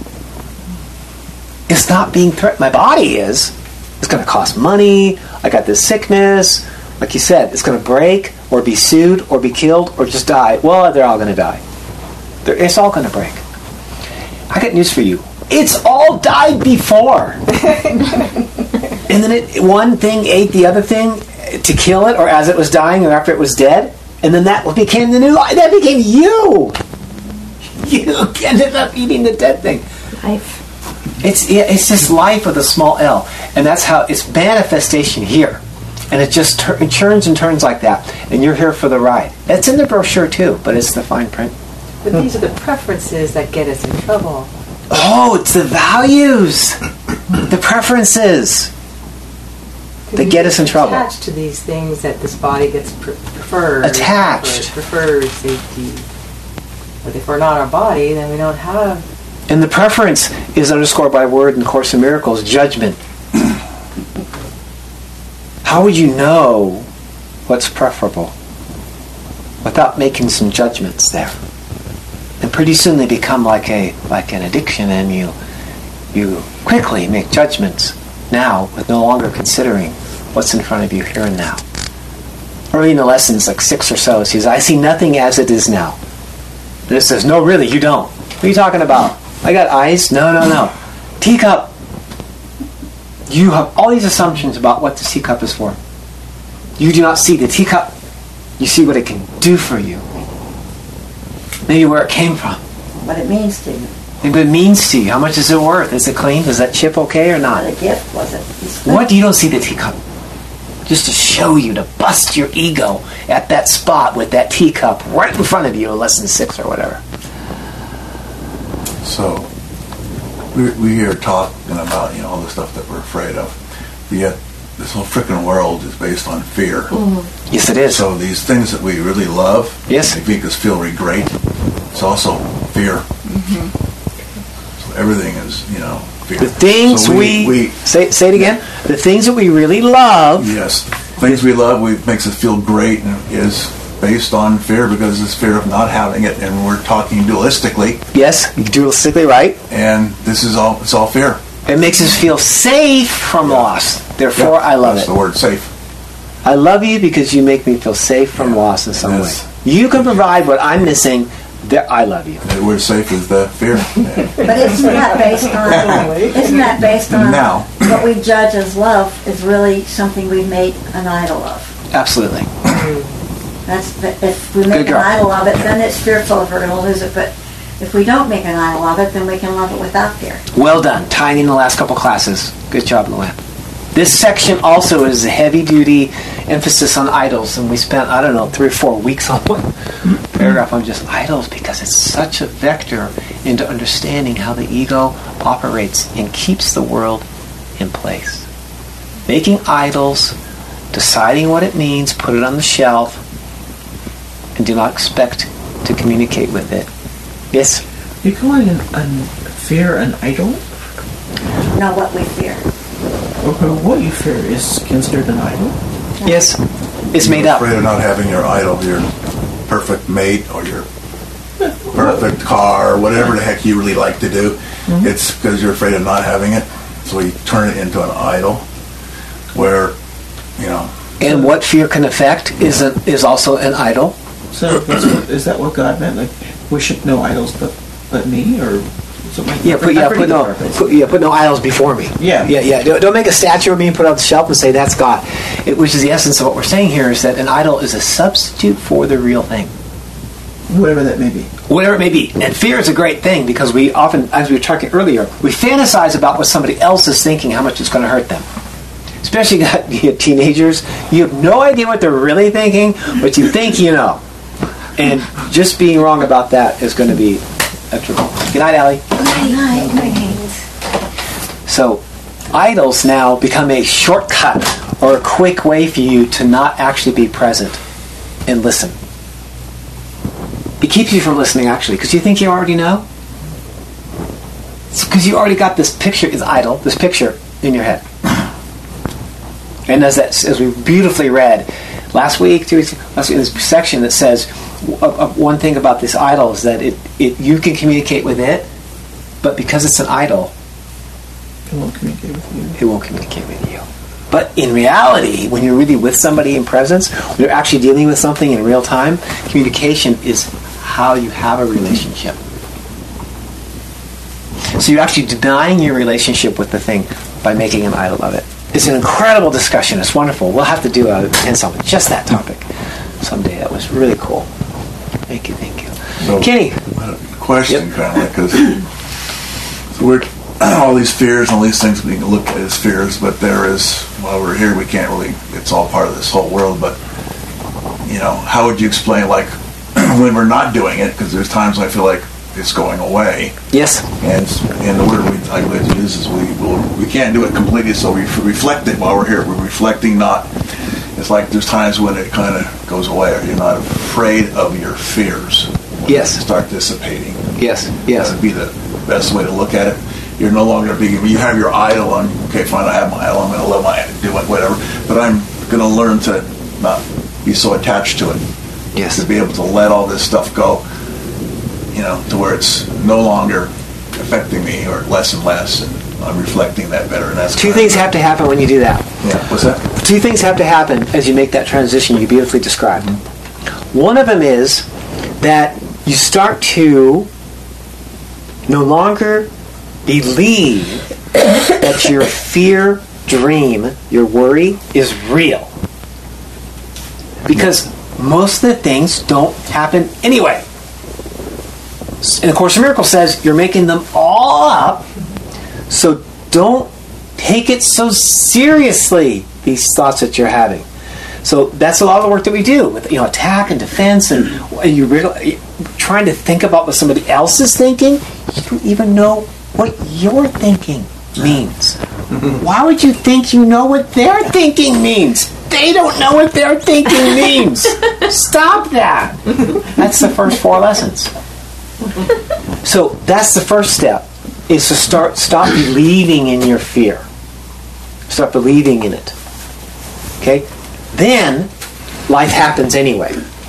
is not being threatened. My body is. It's going to cost money. I got this sickness. Like you said, it's going to break or be sued or be killed or just die. Well, they're all going to die. It's all going to break. I got news for you. It's all died before. And then one thing ate the other thing to kill it, or as it was dying or after it was dead. And then that became the new life. That became you. You ended up eating the dead thing. Life. It's just life with a small L. And that's how it's manifestation here. And it just churns and turns like that. And you're here for the ride. It's in the brochure too, but it's the fine print. But these are the preferences that get us in trouble. Oh, it's the values. The preferences that get us in trouble. Attached to these things that this body gets preferred. Attached. Preferred safety. But if we're not our body, then we don't have... And the preference is underscored by a word in Course in Miracles, judgment. How would you know what's preferable without making some judgments there? And pretty soon they become like an addiction, and you quickly make judgments now with no longer considering what's in front of you here and now. Early in the lessons, like 6 or so, it says, I see nothing as it is now. And it says, no, really, you don't. What are you talking about? I got eyes? No. Teacup. You have all these assumptions about what the teacup is for. You do not see the teacup. You see what it can do for you. Maybe where it came from. What it means to you. What it means to you. How much is it worth? Is it clean? Is that chip okay or not? What a gift was it? What do you don't see the teacup? Just to show you, to bust your ego at that spot with that teacup right in front of you in lesson 6 or whatever. So, we hear talking about, all the stuff that we're afraid of. But yet, this whole frickin' world is based on fear. Mm-hmm. Yes, it is. So these things that we really love, yes, they make us feel really great. It's also fear. Mm-hmm. So everything is, fear. The things so we say it again. The things that we really love. Yes, things we love makes us feel great, and is based on fear, because it's fear of not having it, and we're talking dualistically. Yes, dualistically, right. And this is it's all fear. It makes us feel safe from loss. Therefore, I love that's it. the word, safe. I love you because you make me feel safe from loss in some way. You can provide what I'm missing. I love you. The word safe is the fear. But isn't that based on now what we judge as love is really something we made an idol of? Absolutely. If we make an idol of it, then it's fearful if we're going to lose it. But if we don't make an idol of it, then we can love it without fear. Well done. Tying in the last couple classes. Good job, Luann. This section also is a heavy-duty emphasis on idols, and we spent, 3 or 4 weeks on one paragraph on just idols because it's such a vector into understanding how the ego operates and keeps the world in place. Making idols, deciding what it means, put it on the shelf, and do not expect to communicate with it. Yes? You're calling fear an idol? No, what we fear. Or what you fear is considered an idol? Yes. It's made up. You're afraid of not having your idol, your perfect mate, or your perfect car, or whatever the heck you really like to do. Mm-hmm. It's because you're afraid of not having it. So you turn it into an idol where, And what fear can affect is also an idol. So is that what God meant? Like, worship no idols but me? Or something like put no idols before me. Yeah. Don't make a statue of me and put it on the shelf and say that's God. Which is the essence of what we're saying here, is that an idol is a substitute for the real thing. Whatever that may be. Whatever it may be. And fear is a great thing because we often, as we were talking earlier, we fantasize about what somebody else is thinking, how much it's going to hurt them. Especially you teenagers. You have no idea what they're really thinking, but you think you know. And just being wrong about that is going to be a trouble. Good night, Allie. Good night. So, idols now become a shortcut or a quick way for you to not actually be present and listen. It keeps you from listening, actually, because you think you already know. It's because you already got this picture, this idol, this picture in your head. And as we beautifully read last week, 2 weeks ago, in this section that says one thing about this idol is that you can communicate with it, but because it's an idol, it won't communicate with you. It won't communicate with you. But in reality, when you're really with somebody in presence, when you're actually dealing with something in real time, communication is how you have a relationship. So you're actually denying your relationship with the thing by making an idol of it. It's an incredible discussion. It's wonderful. We'll have to do a on just that topic someday. That was really cool. Thank you. So, Kenny. Question, kind of because we're all these fears, all these things we can look at as fears, but there is, while we're here, we can't really. It's all part of this whole world. But how would you explain, like, when we're not doing it? Because there's times I feel like it's going away. Yes. And the word I like to use is we can't do it completely, so we reflect it while we're here. We're reflecting not. It's like there's times when it kind of goes away, or you're not afraid of your fears. Yes. They start dissipating. Yes. That would be the best way to look at it. You're no longer you have your idol on. Okay, fine, I have my idol. I'm going to let my idol do it, whatever. But I'm going to learn to not be so attached to it. Yes. To be able to let all this stuff go. To where it's no longer affecting me, or less and less, and I'm reflecting that better. And that's two things have to happen when you do that. Yeah, what's that? Two things have to happen as you make that transition you beautifully described. One of them is that you start to no longer believe that your fear, dream, your worry is real. Because most of the things don't happen anyway. And of course, the Miracle says you're making them all up, so don't take it so seriously, these thoughts that you're having. So that's a lot of the work that we do with attack and defense, and you really trying to think about what somebody else is thinking. You don't even know what you're thinking means. Why would you think you know what they're thinking means? They don't know what their thinking means. Stop that. That's the first 4 lessons. So that's the first step, is to stop believing in your fear. Stop believing in it. Okay? Then life happens anyway.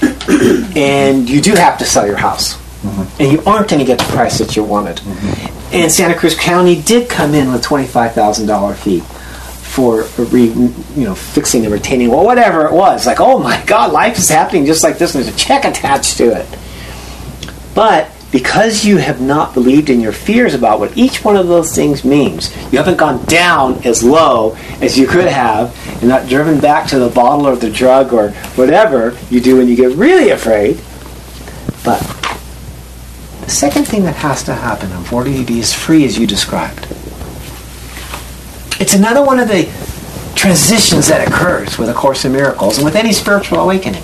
And you do have to sell your house. Mm-hmm. And you aren't going to get the price that you wanted. Mm-hmm. And Santa Cruz County did come in with $25,000 fee for fixing the retaining wall, whatever it was. Like, oh my God, life is happening just like this, and there's a check attached to it. But because you have not believed in your fears about what each one of those things means, you haven't gone down as low as you could have, and not driven back to the bottle or the drug or whatever you do when you get really afraid. But the second thing that has to happen in order to be as free as you described, it's another one of the transitions that occurs with A Course in Miracles and with any spiritual awakening.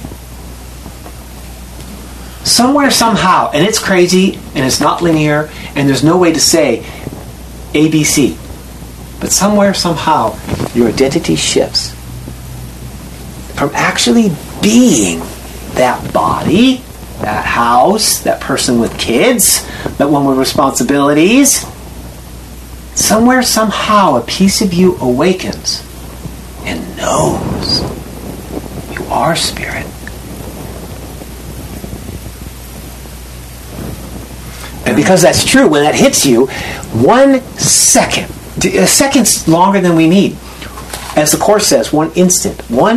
Somewhere, somehow, and it's crazy, and it's not linear, and there's no way to say ABC, but somewhere, somehow, your identity shifts from actually being that body, that house, that person with kids, that one with responsibilities. Somewhere, somehow, a piece of you awakens and knows you are spirit. And because that's true, when that hits you, 1 second, a second's longer than we need. As the Course says, 1 instant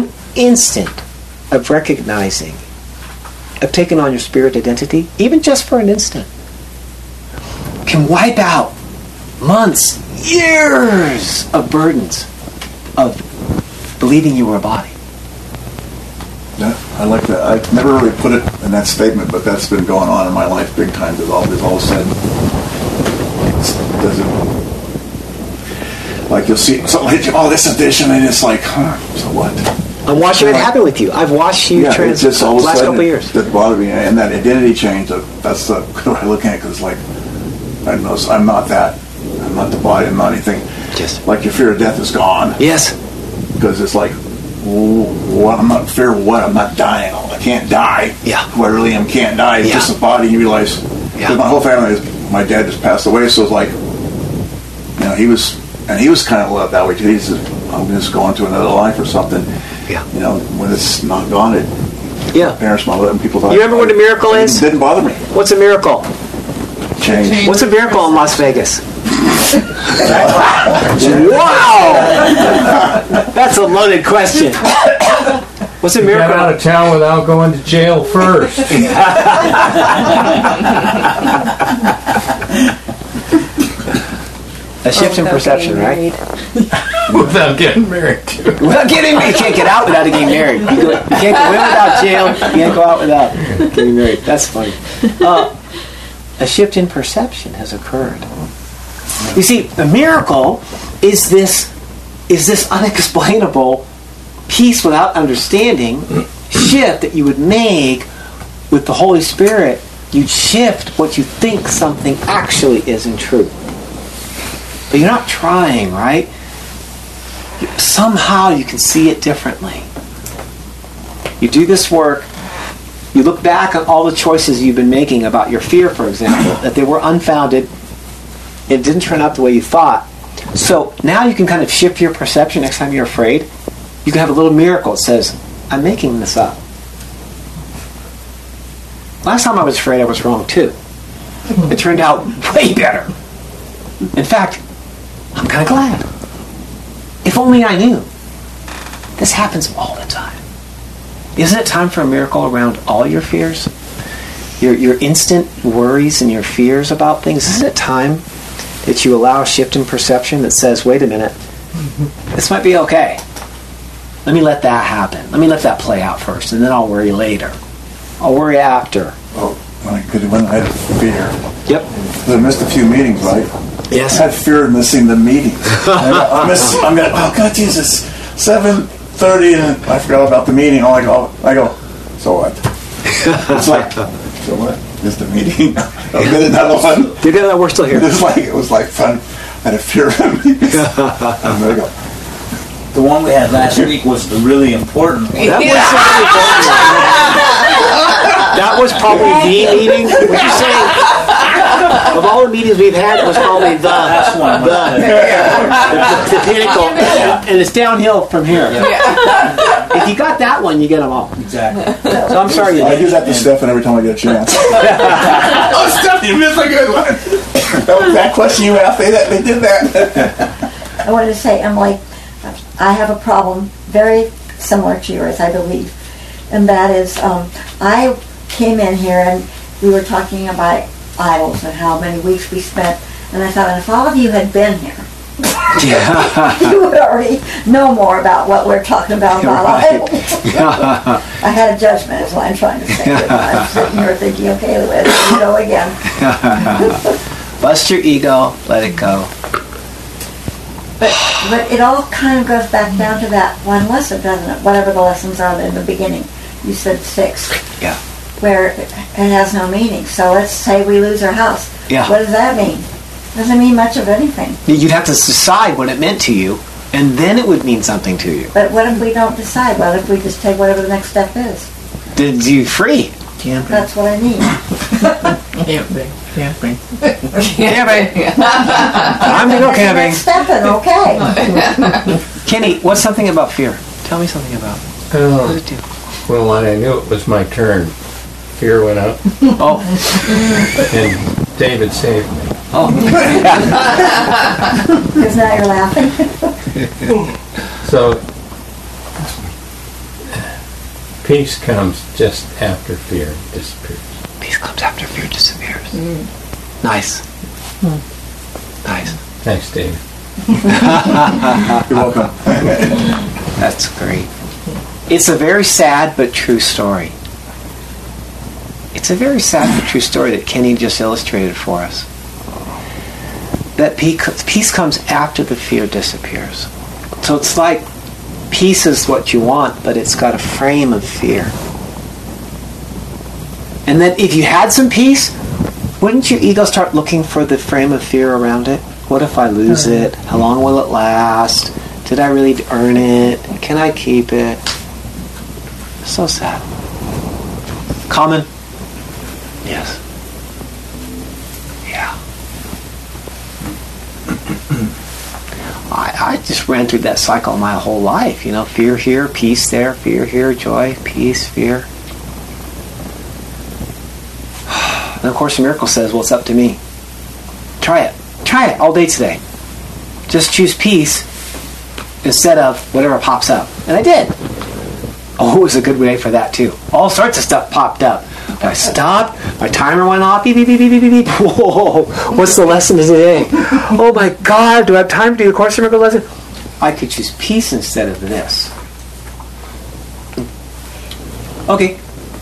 of recognizing, of taking on your spirit identity, even just for an instant, can wipe out months, years of burdens of believing you were a body. Yeah, I like that. I never really put it in that statement, but that's been going on in my life big time. There's all of a sudden, it doesn't, like you'll see something like, oh, this edition, and it's like, huh, so what? I'm watching it happen with you. I've watched you it's just all of a last sudden couple of years. that bothered me, and that identity change. That's the way I look at it, because it's like, I know I'm not that. I'm not the body. I'm not anything. Yes. Like your fear of death is gone. Yes. Because it's like, what? I'm not fear of what? I'm not dying. I can't die. Yeah. Who I really am can't die. It's just a body. You realize. Yeah. My whole family, my dad just passed away, so it's like, you know, he was kind of left that way too. He said, I'm just going to another life or something. Yeah. You know, when it's not gone, it. Yeah. Parents, my and people thought. You remember what a miracle is? It didn't bother me. What's a miracle? Change. What's a miracle in Las Vegas? Wow! That's a loaded question. What's a miracle? Get out of town without going to jail first. A shift in perception, right? Without getting married, too. Without getting married, you can't get out without getting married. You can't go in without jail. You can't go out without getting married. That's funny. A shift in perception has occurred. You see, the miracle is this unexplainable peace without understanding shift that you would make with the Holy Spirit. You'd shift what you think something actually is in truth. But you're not trying, right? Somehow you can see it differently. You do this work, you look back on all the choices you've been making about your fear, for example, that they were unfounded, it didn't turn out the way you thought. So now you can kind of shift your perception next time you're afraid. You can have a little miracle that says, I'm making this up. Last time I was afraid I was wrong too. It turned out way better. In fact, I'm kind of glad. If only I knew. This happens all the time. Isn't it time for a miracle around all your fears? Your instant worries and your fears about things? Isn't it time that you allow a shift in perception that says, wait a minute, this might be okay. Let me let that happen. Let me let that play out first, and then I'll worry later. I'll worry after. Oh, when I had fear. Yep. I missed a few meetings, right? Yes. I had fear of missing the meeting. I'm going, oh God, Jesus, 7:30, and I forgot about the meeting. I go, so what? It's like, so what? Missed the meeting. I'll get another one. You get that? We're still here. It was like fun. I had a fear of meetings. I'm going to go. The one we had last week was the really important one. That was probably the meeting. Would you say, of all the meetings we've had, it was probably the pinnacle, and it's downhill from here. If you got that one, you get them all. Exactly. So I'm sorry. I do that to Stefan every time I get a chance. Oh, Stefan, you missed a good one. That question you asked, they did that. I wanted to say, Emily, I have a problem very similar to yours, I believe. And that is, I came in here and we were talking about idols and how many weeks we spent. And I thought, if all of you had been here, you would already know more about what we're talking about idols. I had a judgment, is what I'm trying to say. I'm sitting here thinking, okay, let's go again. Bust your ego, let it go. But But it all kind of goes back down to that one lesson, doesn't it? Whatever the lessons are in the beginning. You said 6. Yeah. Where it has no meaning. So let's say we lose our house. Yeah. What does that mean? Doesn't mean much of anything. You'd have to decide what it meant to you, and then it would mean something to you. But what if we don't decide? What if we just take whatever the next step is? Did you free? Camping. That's what I need. Camping. Camping. Camping. Time to go That's the next camping. step, okay. Kenny, what's something about fear? Tell me something about it. What does it do? Well, when I knew it was my turn, fear went up, Oh. and David saved me. Oh. Because now you're laughing. So, peace comes just after fear disappears. Peace comes after fear disappears. Nice. Nice. Thanks, David. You're welcome. That's great. It's a very sad but true story. It's a very sad but true story that Kenny just illustrated for us. That peace comes after the fear disappears. So it's like peace is what you want, but it's got a frame of fear. And then if you had some peace, wouldn't your ego start looking for the frame of fear around it? What if I lose it? How long will it last? Did I really earn it? Can I keep it? So sad. Common? Yes. Yeah. I just ran through that cycle my whole life. You know, fear here, peace there, fear here, joy, peace, fear. And of course, the Miracle says, well, it's up to me. Try it. Try it all day today. Just choose peace instead of whatever pops up. And I did. Oh, it was a good way for that too. All sorts of stuff popped up. I stopped, my timer went off, beep, beep, beep, beep, beep, beep. Whoa, what's the lesson today? Oh my God, do I have time to do the Course in Miracles lesson? I could choose peace instead of this. Okay.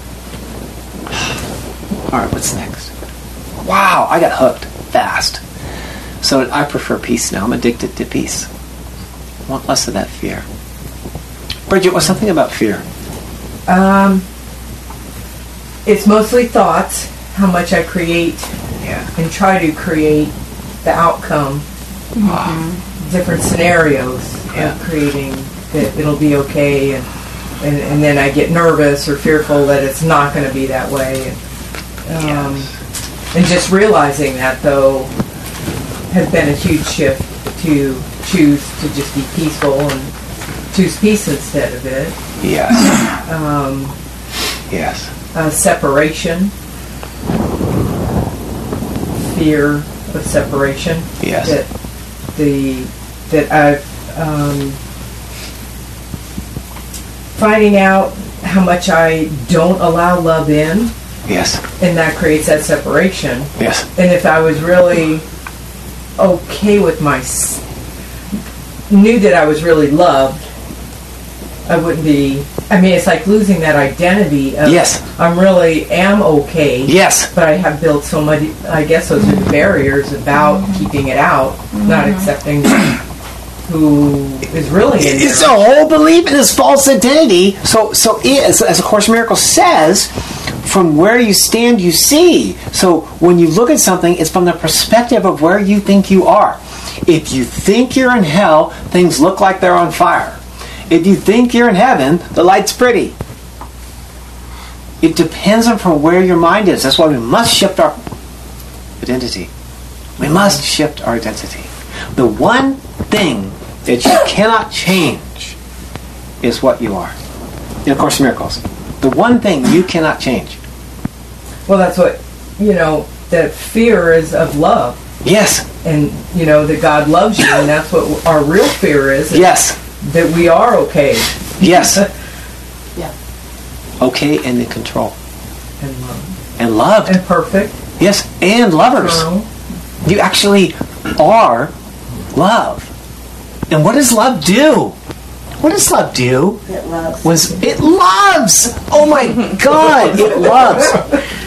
Alright, what's next? Wow, I got hooked fast. So I prefer peace now. I'm addicted to peace. I want less of that fear. Bridget, what's something about fear? It's mostly thoughts, how much I create and try to create the outcome. Different scenarios of creating that it'll be okay, and then I get nervous or fearful that it's not going to be that way. And just realizing that, though, has been a huge shift to choose to just be peaceful and choose peace instead of it. Yes. Yes. Separation. Fear of separation. Yes. That I've finding out how much I don't allow love in. Yes. And that creates that separation. Yes. And if I was really okay with knew that I was really loved, I wouldn't be. I mean, it's like losing that identity of I really am okay. Yes. But I have built so much. I guess those are the barriers about keeping it out, not accepting who is really in there. It's a whole belief in this false identity. So as A Course in Miracles says, from where you stand, you see. So when you look at something, it's from the perspective of where you think you are. If you think you're in hell, things look like they're on fire. If you think you're in heaven, the light's pretty. It depends on from where your mind is. That's why we must shift our identity. We must shift our identity. The one thing that you cannot change is what you are. In A Course in Miracles. The one thing you cannot change. Well, that's what, that fear is of love. Yes. And, that God loves you, and that's what our real fear is. Yes. That we are okay. Yes. Yeah. Okay and in control. And loved. And loved. And perfect. Yes, and lovers. You actually are love. And what does love do? What does love do? It loves. It loves! Oh my God, it loves.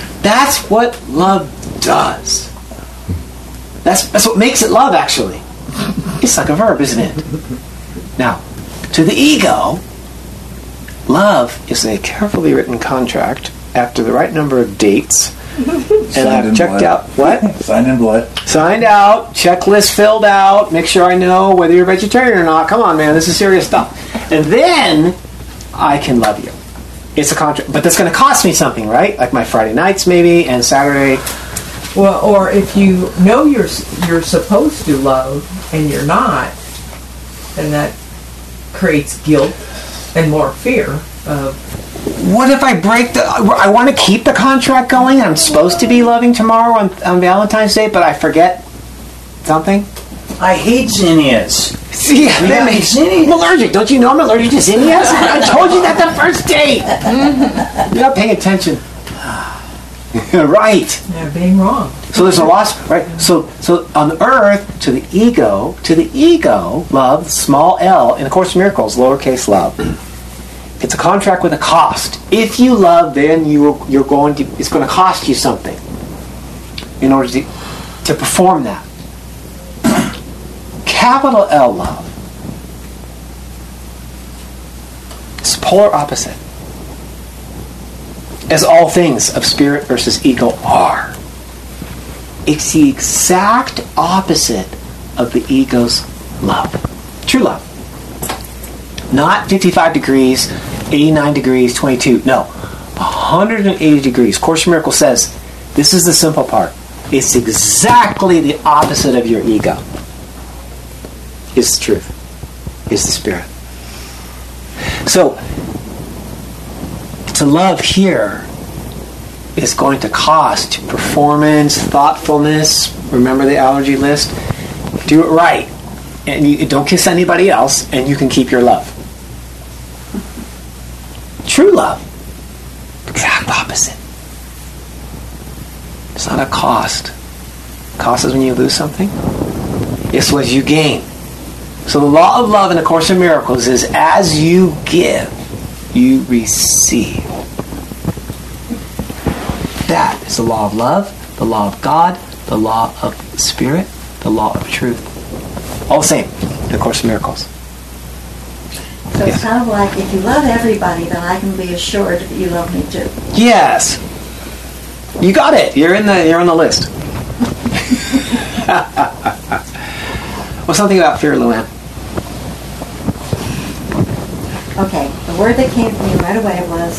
That's what love does. That's what makes it love, actually. It's like a verb, isn't it? Now, to the ego, love is a carefully written contract after the right number of dates. And I've checked out what? Signed in blood. Signed out, checklist filled out, make sure I know whether you're vegetarian or not. Come on, man, this is serious stuff. And then I can love you. It's a contract, but that's going to cost me something, right? Like my Friday nights maybe and Saturday. Well, or if you know you're supposed to love and you're not, then that creates guilt and more fear of. What if I break I want to keep the contract going. I'm supposed to be loving tomorrow on Valentine's Day, but I forget something. I hate zinnias. See, that makes me allergic. Don't you know I'm allergic to zinnias? I told you that the first date. You're not paying attention. Right. They're being wrong. So there's a loss, right? So on earth, to the ego, love, small l, in A Course in Miracles, lowercase love. It's a contract with a cost. If you love, then you're going to. It's going to cost you something in order to perform that. Capital L love. It's polar opposite. As all things of spirit versus ego are. It's the exact opposite of the ego's love. True love. Not 55 degrees, 89 degrees, 22. No. 180 degrees. Course in Miracles says, this is the simple part. It's exactly the opposite of your ego. Is the truth. Is the spirit. So, to love here is going to cost performance, thoughtfulness. Remember the allergy list? Do it right. And you don't kiss anybody else, and you can keep your love. True love, exact opposite. It's not a cost. Cost is when you lose something. It's what you gain. So the law of love in A Course in Miracles is as you give, you receive. That is the law of love, the law of God, the law of the Spirit, the law of truth. All the same in A Course in Miracles. So it's kind of like, if you love everybody, then I can be assured that you love me too. Yes. You got it. You're on the list. Well, something about fear, Luann. Okay, the word that came to me right away was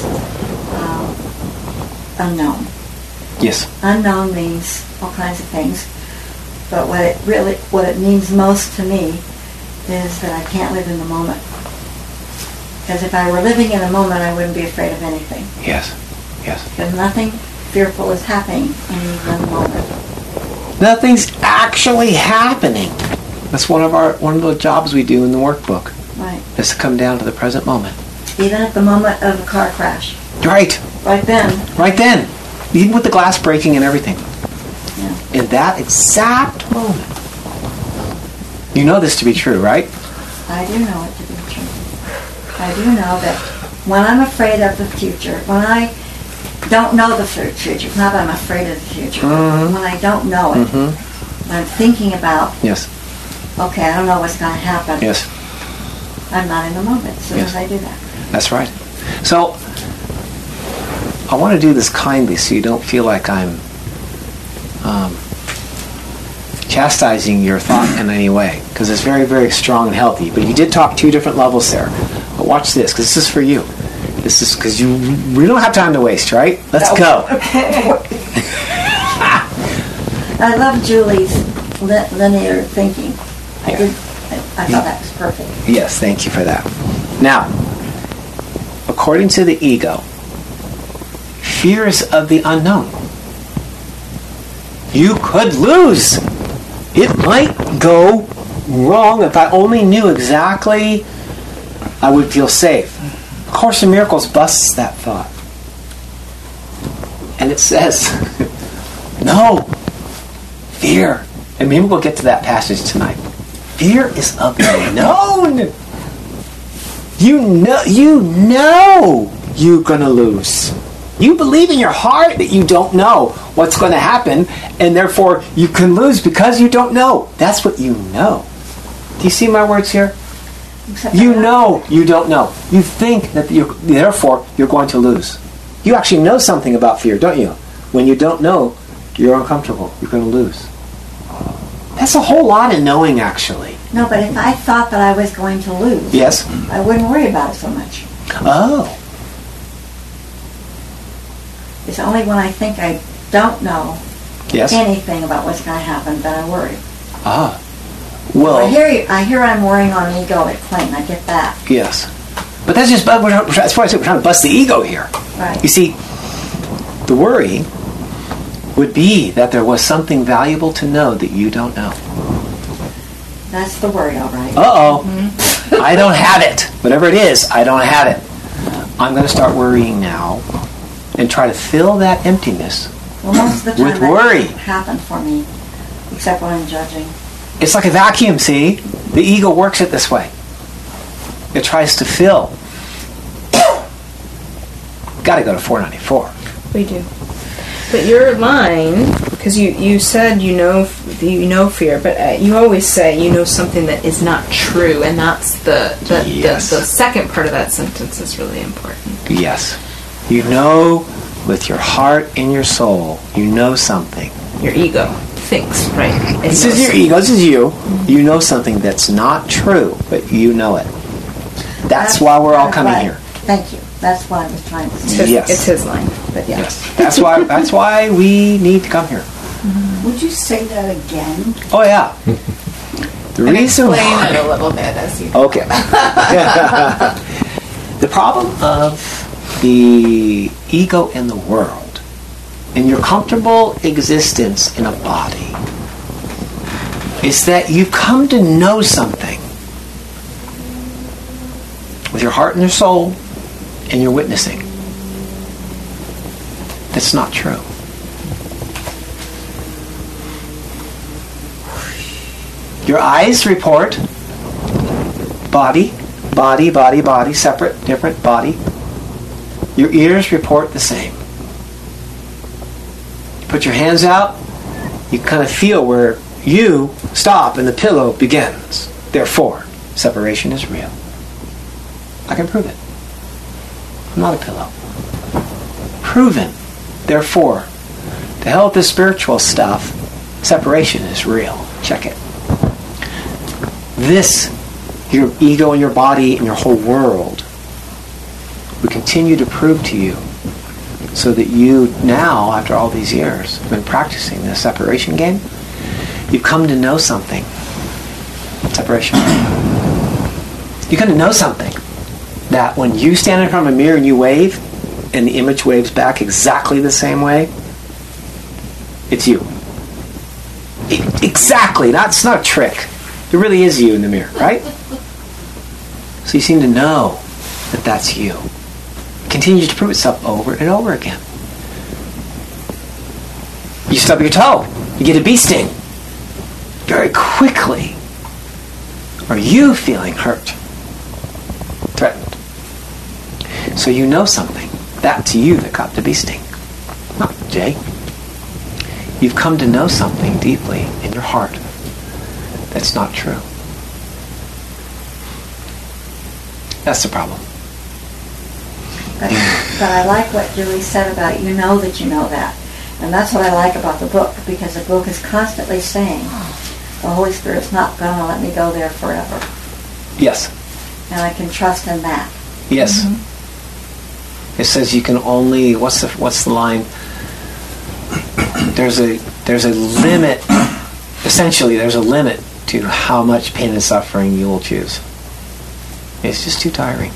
unknown. Yes. Unknown means all kinds of things, but what it means most to me is that I can't live in the moment. Because if I were living in the moment, I wouldn't be afraid of anything. Yes. Yes. Because nothing fearful is happening in one moment. Nothing's actually happening. That's one of the jobs we do in the workbook. Right. Is to come down to the present moment. Even at the moment of a car crash. Right. Right then. Right then. Even with the glass breaking and everything. Yeah. In that exact moment. You know this to be true, right? I do know it to be true. I do know that when I'm afraid of the future, when I don't know the future, it's not that I'm afraid of the future, Mm-hmm. when I don't know it, Mm-hmm. when I'm thinking about, Yes. okay, I don't know what's going to happen. Yes. I'm not in the moment as soon Yes. as I do that. That's right. So, I want to do this kindly so you don't feel like I'm chastising your thought in any way, because it's very, very strong and healthy. But you did talk two different levels there. But watch this, because this is for you. This is because we don't have time to waste, right? Let's go. I love Julie's linear thinking. I thought that was perfect. Yes, thank you for that. Now, according to the ego, fear is of the unknown. You could lose. It might go wrong. If I only knew exactly, I would feel safe. A Course in Miracles busts that thought. And it says, no, fear. And maybe we'll get to that passage tonight. Fear is of the unknown. You know you're going to lose. You believe in your heart that you don't know what's going to happen, and therefore you can lose because you don't know. That's what you know. Do you see my words here? Except You for- know you don't know. You think that therefore you're going to lose. You actually know something about fear, don't you? When you don't know, you're uncomfortable. You're going to lose. That's a whole lot of knowing, actually. No, but if I thought that I was going to lose, Yes? I wouldn't worry about it so much. Oh. It's only when I think I don't know Yes? anything about what's going to happen that I worry. Ah. I Well, hear I'm worrying on an egoic plane. I get that. yes. But that's just, that's why I said we're trying to bust the ego here. Right. You see, the worry would be that there was something valuable to know that you don't know. That's the worry, all right. Uh-oh. I don't have it. Whatever it is, I don't have it. I'm going to start worrying now and try to fill that emptiness. Well, most of the time With that worry. doesn't happen for me, except when I'm judging. It's like a vacuum, see? The ego works it this way. It tries to fill. Got to go to 494. We do. But your line, because you said you know fear, but you always say you know something that is not true, and that's the Yes. the second part of that sentence is really important. Yes. You know with your heart and your soul, you know something. Your ego thinks, right? It This is knows your ego, this is you. You know something that's not true, but you know it. That's why we're all coming right. here. Thank you. That's what I was trying to It's say. his, Yes. it's his line, but yeah. Yes. That's why we need to come here. Would you say that again? Oh yeah. The And reason explain why it a little bit as you Okay. The problem of the ego in the world, in your comfortable existence in a body, is that you've come to know something with your heart and your soul, and you're witnessing. That's not true. Your eyes report body, body, body, body, separate, different, body. Your ears report the same. You put your hands out, you kind of feel where you stop and the pillow begins. Therefore, separation is real. I can prove it. I'm not a pillow. Proven. Therefore, to hell with this spiritual stuff, separation is real. Check it. This, your ego and your body and your whole world, we continue to prove to you so that you now, after all these years, have been practicing this separation game, you've come to know something. Separation. You come to know something that when you stand in front of a mirror and you wave, and the image waves back exactly the same way, it's you. Exactly. It's not a trick. It really is you in the mirror, right? So you seem to know that that's you. It continues to prove itself over and over again. You stub your toe. You get a bee sting. Very quickly. Are you feeling hurt? Threatened? So you know something. That's you that got the bee sting. Not Jay. You've come to know something deeply in your heart that's not true. That's the problem. But I like what Julie said about you know that you know that. And that's what I like about the book, because the book is constantly saying the Holy Spirit's not going to let me go there forever. Yes. And I can trust in that. Yes. It says you can only, what's the line? There's a limit. Essentially, there's a limit to how much pain and suffering you will choose. It's just too tiring.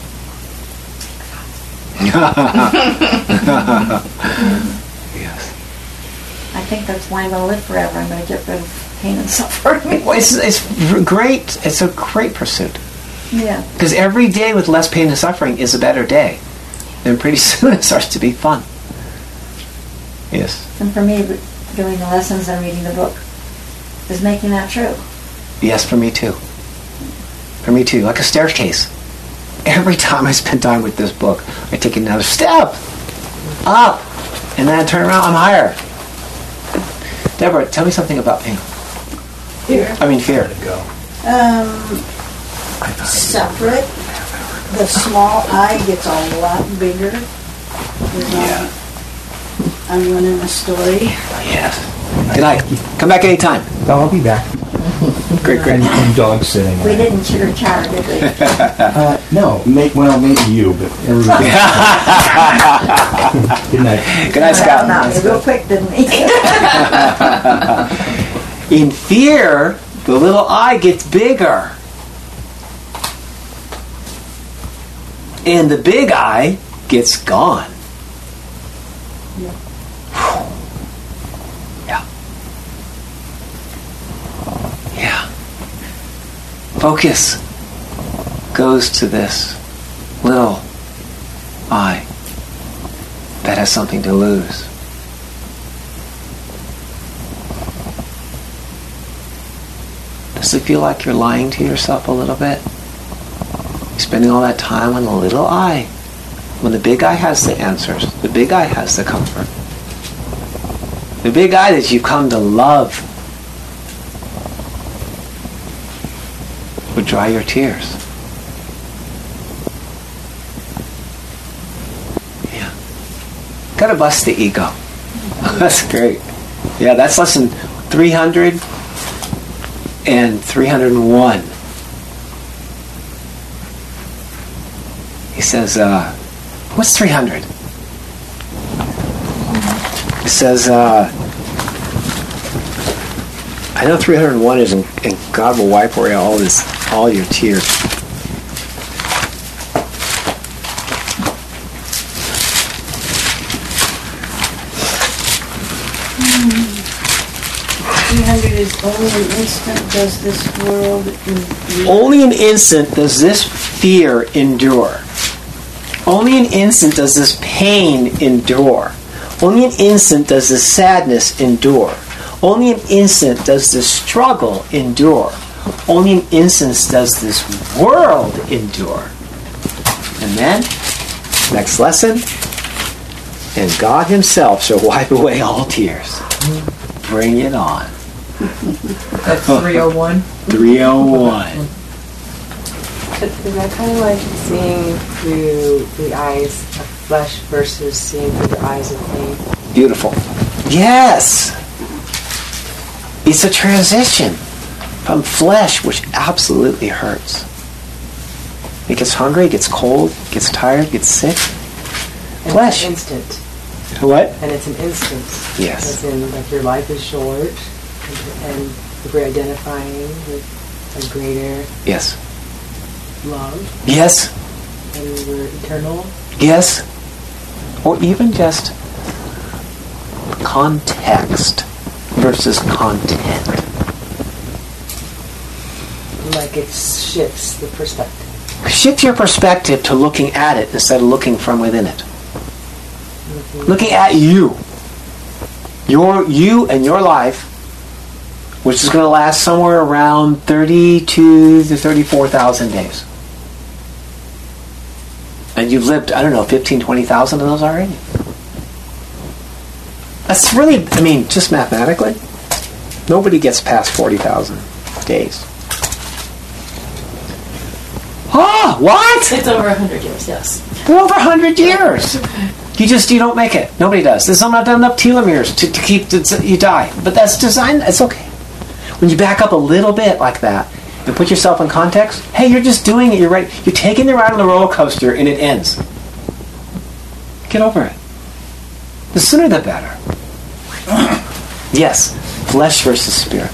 Yes. I think that's why I'm going to live forever. I'm going to get rid of pain and suffering. Well, it's great. It's a great pursuit. Yeah. Because every day with less pain and suffering is a better day. And pretty soon it starts to be fun. Yes. And for me, doing the lessons and reading the book is making that true. Yes, for me too. For me too. Like a staircase. Every time I spend time with this book, I take another step up. And then I turn around, I'm higher. Deborah, tell me something about pain. Fear. I mean fear. Let it go. Separate. The small eye gets a lot bigger. Yeah. I'm running a story. Yes. Good night. Come back anytime. I'll be back. Great. And dog sitting. We didn't chitter chatter, did we? No, maybe you, but everybody. Good night. Good night, Scott. Well, not real quick, didn't he? In fear, the little eye gets bigger. And the big eye gets gone. Yeah. Yeah. Focus goes to this little eye that has something to lose. Does it feel like you're lying to yourself a little bit? You're spending all that time on the little eye, when the big eye has the answers, the big eye has the comfort. The big eye that you've come to love would dry your tears. Yeah. Gotta bust the ego. That's great. Yeah, that's lesson 300 and 301. He says, what's 300? He says, I know 301 is, and God will wipe away all your tears. Is only an instant does this world endure. Only an instant does this fear endure. Only an instant does this pain endure. Only an instant does this sadness endure. Only an instant does this struggle endure. Only an instant does this world endure. And then, next lesson, and God Himself shall wipe away all tears. Bring it on. That's 301. 301. Is that kind of like seeing through the eyes of flesh versus seeing through the eyes of faith? Beautiful. Yes! It's a transition from flesh, which absolutely hurts. It gets hungry, it gets cold, gets tired, gets sick. And Flesh. It's an instant. What? And it's an instant. Yes. As in, like, your life is short, and we're identifying with a greater Yes. love, Yes. and we're eternal. Yes. Or even just context versus content. Like it shifts the perspective. Shift your perspective to looking at it instead of looking from within it. Looking at you. You and your life, which is going to last somewhere around 32 to 34,000 days. And you've lived, 15, 20,000 of those already. That's really, just mathematically, nobody gets past 40,000 days. Oh, what? It's over 100 years, yes. Over 100 years. You don't make it. Nobody does. There's not enough telomeres to keep, you die. But that's designed, it's okay. When you back up a little bit like that and put yourself in context, hey, you're just doing it, you're right. You're taking the ride on the roller coaster and it ends. Get over it. The sooner the better. Yes, flesh versus spirit.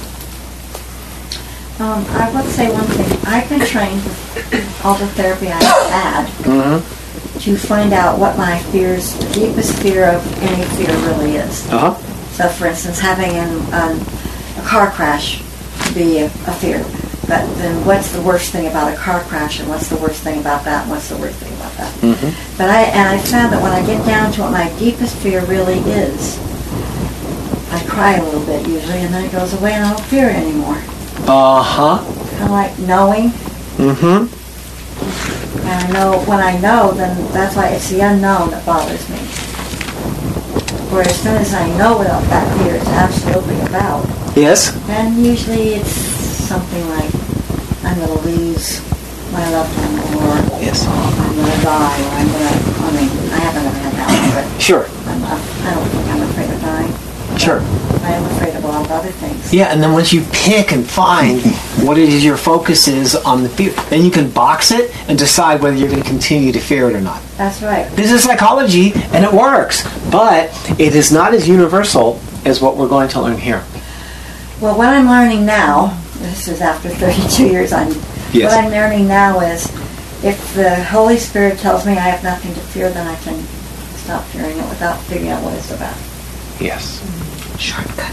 I would say one thing. I've been trained with all the therapy I've had to find out what my fears, the deepest fear of any fear really is. Uh-huh. So, for instance, having a car crash could be a fear. But then what's the worst thing about a car crash, and what's the worst thing about that, and what's the worst thing about that? Mm-hmm. But I found that when I get down to what my deepest fear really is, I cry a little bit usually, and then it goes away and I don't fear it anymore. Uh-huh. Kind of like knowing. Mm-hmm. And I know, when I know, then that's why it's the unknown that bothers me. Where as soon as I know what that fear is absolutely about, Yes. then usually it's something like, I'm going to lose my loved one, or Yes. I'm going to die, or I'm going to, I mean, I haven't ever had that one, but Sure. I don't think I'm afraid of dying. Sure. I am afraid of a lot of other things. Yeah, and then once you pick and find what it is your focus is on the fear, then you can box it and decide whether you're going to continue to fear it or not. That's right. This is psychology, and it works, but it is not as universal as what we're going to learn here. Well, what I'm learning now, this is after 32 years, Yes. what I'm learning now is if the Holy Spirit tells me I have nothing to fear, then I can stop fearing it without figuring out what it's about. Yes. Shortcut.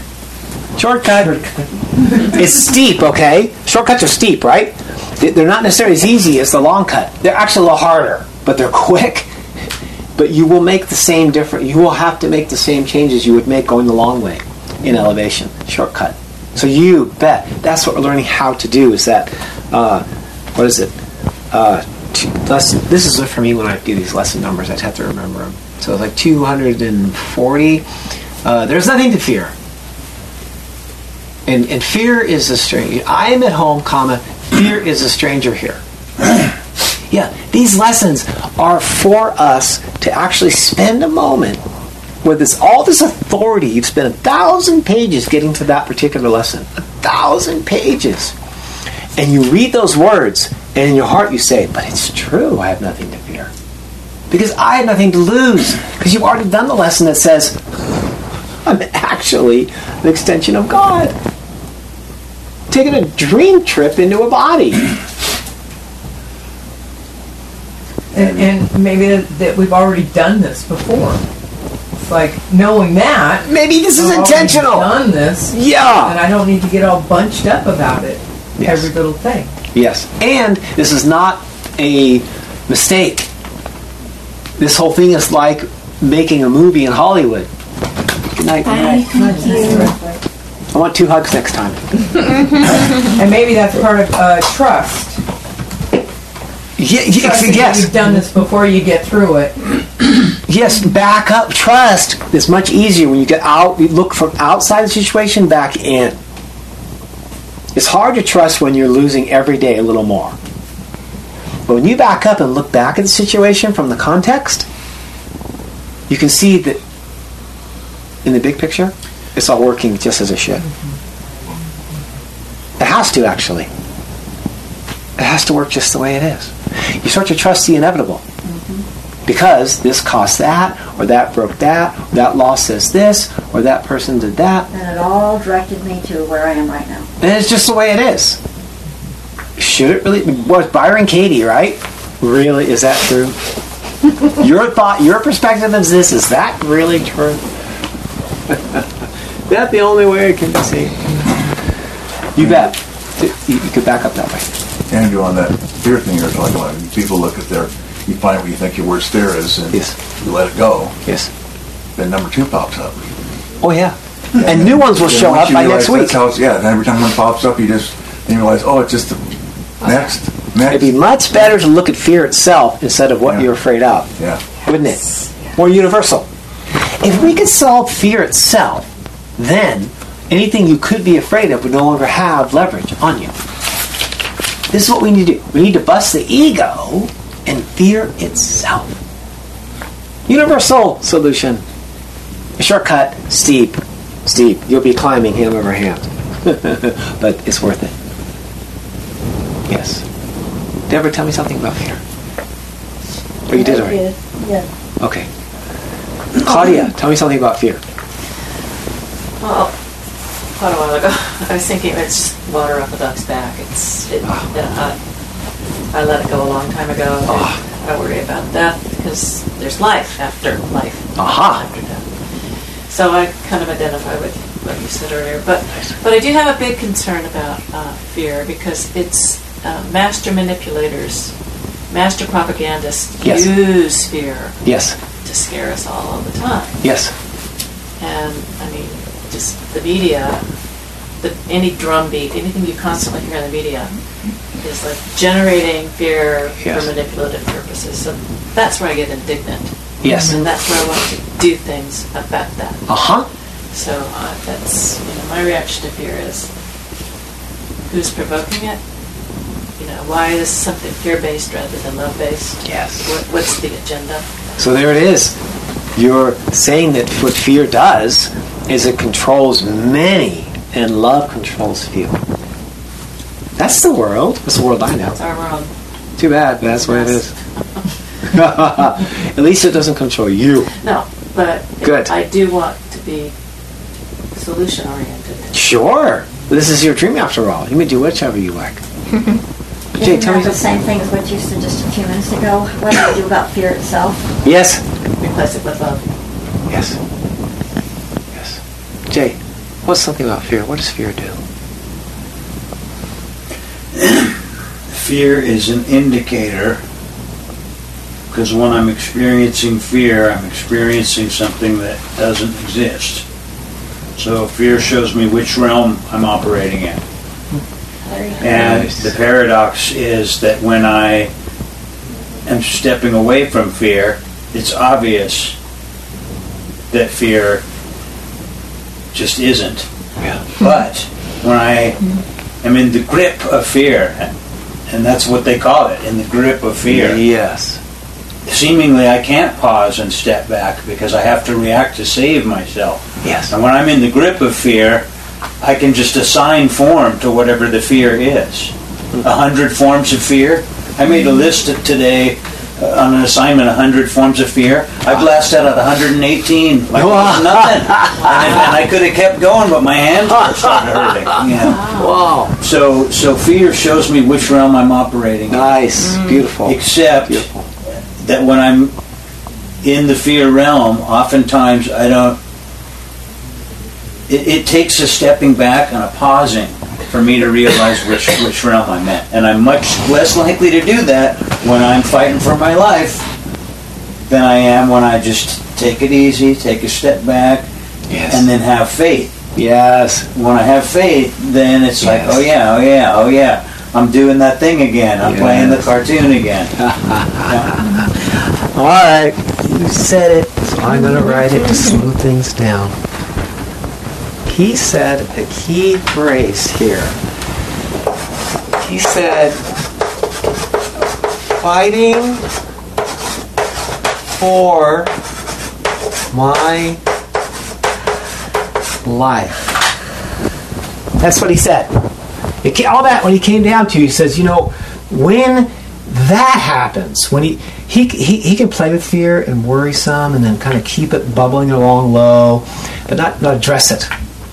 It's steep, okay? Shortcuts are steep, right? They're not necessarily as easy as the long cut. They're actually a little harder, but they're quick. But you will make the same difference. You will have to make the same changes you would make going the long way in elevation. Shortcut. So you bet. That's what we're learning how to do. Is that what is it? This is it for me when I do these lesson numbers. I'd have to remember them. So it's like 240. There's nothing to fear. And fear is a stranger. I am at home, fear is a stranger here. Yeah, these lessons are for us to actually spend a moment with all this authority. You've spent 1,000 pages getting to that particular lesson. 1,000 pages. And you read those words, and in your heart you say, but it's true, I have nothing to fear. Because I have nothing to lose. Because you've already done the lesson that says, I'm actually an extension of God. Taking a dream trip into a body. And maybe that we've already done this before. It's like knowing that. Maybe this is I've intentional. Done this. Yeah. And I don't need to get all bunched up about it. Yes. Every little thing. Yes. And this is not a mistake. This whole thing is like making a movie in Hollywood. Good night. Good night. Thank you. I want 2 hugs next time. And maybe that's part of trust. Trusting that Yes. you've done this before you get through it. Yes, back up. Trust is much easier when you get out. You look from outside the situation back in. It's hard to trust when you're losing every day a little more. But when you back up and look back at the situation from the context, you can see that in the big picture, it's all working just as it should. It has to, actually. It has to work just the way it is. You start to trust the inevitable. Because this cost that, or that broke that, or that law says this, or that person did that. And it all directed me to where I am right now. And it's just the way it is. Should it really? What, Byron Katie, right? Really? Is that true? Your thought, your perspective of this, is that really true? That's the only way it can be seen. You bet. You could back up that way. Andrew, on that fear thing you're talking about, people look at you find what you think your worst fear is, and you let it go. Yes. Then number 2 pops up. Oh, yeah. And new ones will show up by next week. And every time one pops up, you realize, oh, it's just the next. It'd be much better to look at fear itself instead of what you're afraid of. Yeah. Wouldn't it? More universal. If we could solve fear itself, then anything you could be afraid of would no longer have leverage on you. This is what we need to do. We need to bust the ego and fear itself. Universal solution. A shortcut, steep. You'll be climbing hand over hand. But it's worth it. Yes. Deborah, tell me something about fear. Oh, you did already? Yeah. Okay. Claudia, tell me something about fear. Well, quite a while ago, I was thinking it's just water off a duck's back. I let it go a long time ago. I worry about death because there's life after life. After death. So I kind of identify with what you said earlier. But I do have a big concern about fear because it's master manipulators, master propagandists use fear to scare us all the time. Yes. And, I mean, just the media, any drumbeat, anything you constantly hear in the media is like generating fear for manipulative purposes. So that's where I get indignant. Yes. And that's where I want to do things about that. Uh-huh. So that's, my reaction to fear is who's provoking it? You know, why is something fear-based rather than love-based? Yes. What's the agenda? So there it is. You're saying that what fear does is it controls many, and love controls few. That's the world. That's the world I know. That's our world. Too bad, but that's what it is. At least it doesn't control you. No, but Good. I do want to be solution-oriented. Sure. This is your dream after all. You may do whichever you like. Jay, Isn't tell me that the something. same thing as what you said just a few minutes ago? What do you do about fear itself? Yes. Replace it with love. Yes. Yes. Jay, what's something about fear? What does fear do? Fear is an indicator, because when I'm experiencing fear, I'm experiencing something that doesn't exist. So fear shows me which realm I'm operating in. And Nice. the paradox is that when I am stepping away from fear, it's obvious that fear just isn't. Yeah. But when I am in the grip of fear, and that's what they call it, in the grip of fear, Yes. seemingly I can't pause and step back because I have to react to save myself. Yes. And when I'm in the grip of fear, I can just assign form to whatever the fear is. 100 forms of fear. I made a list today on an assignment, 100 forms of fear. I blasted out 118 like it was nothing. And I could have kept going, but my hands started hurting. Yeah. Wow. So fear shows me which realm I'm operating in. Nice. Beautiful. Except Beautiful. that when I'm in the fear realm, oftentimes I don't. It takes a stepping back and a pausing for me to realize which realm I'm in. And I'm much less likely to do that when I'm fighting for my life than I am when I just take it easy, take a step back, Yes. and then have faith. Yes. When I have faith, then it's like, Yes. oh yeah, I'm doing that thing again. I'm playing the Yes. cartoon again. All right. You said it, so I'm going to write it to smooth things down. He said a key phrase here. He said, fighting for my life. That's what he said. All that, when he came down to, he says, when that happens, when he can play with fear and worry some and then kind of keep it bubbling along low, but not address it.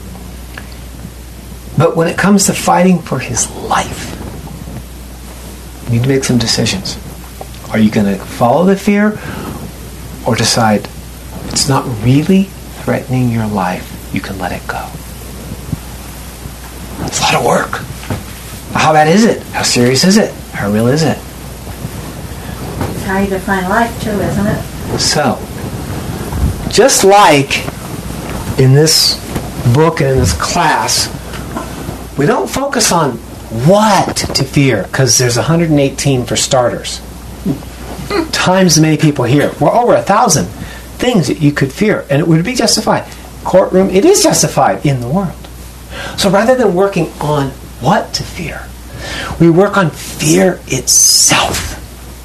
But when it comes to fighting for his life, you need to make some decisions. Are you going to follow the fear or decide it's not really threatening your life? You can let it go. It's a lot of work. How bad is it? How serious is it? How real is it? It's how you define life too, isn't it? So, just like in this book and in this class, we don't focus on what to fear, because there's 118 for starters. Times many people here. We're over 1,000 things that you could fear, and it would be justified. Courtroom, it is justified in the world. So rather than working on what to fear, we work on fear itself.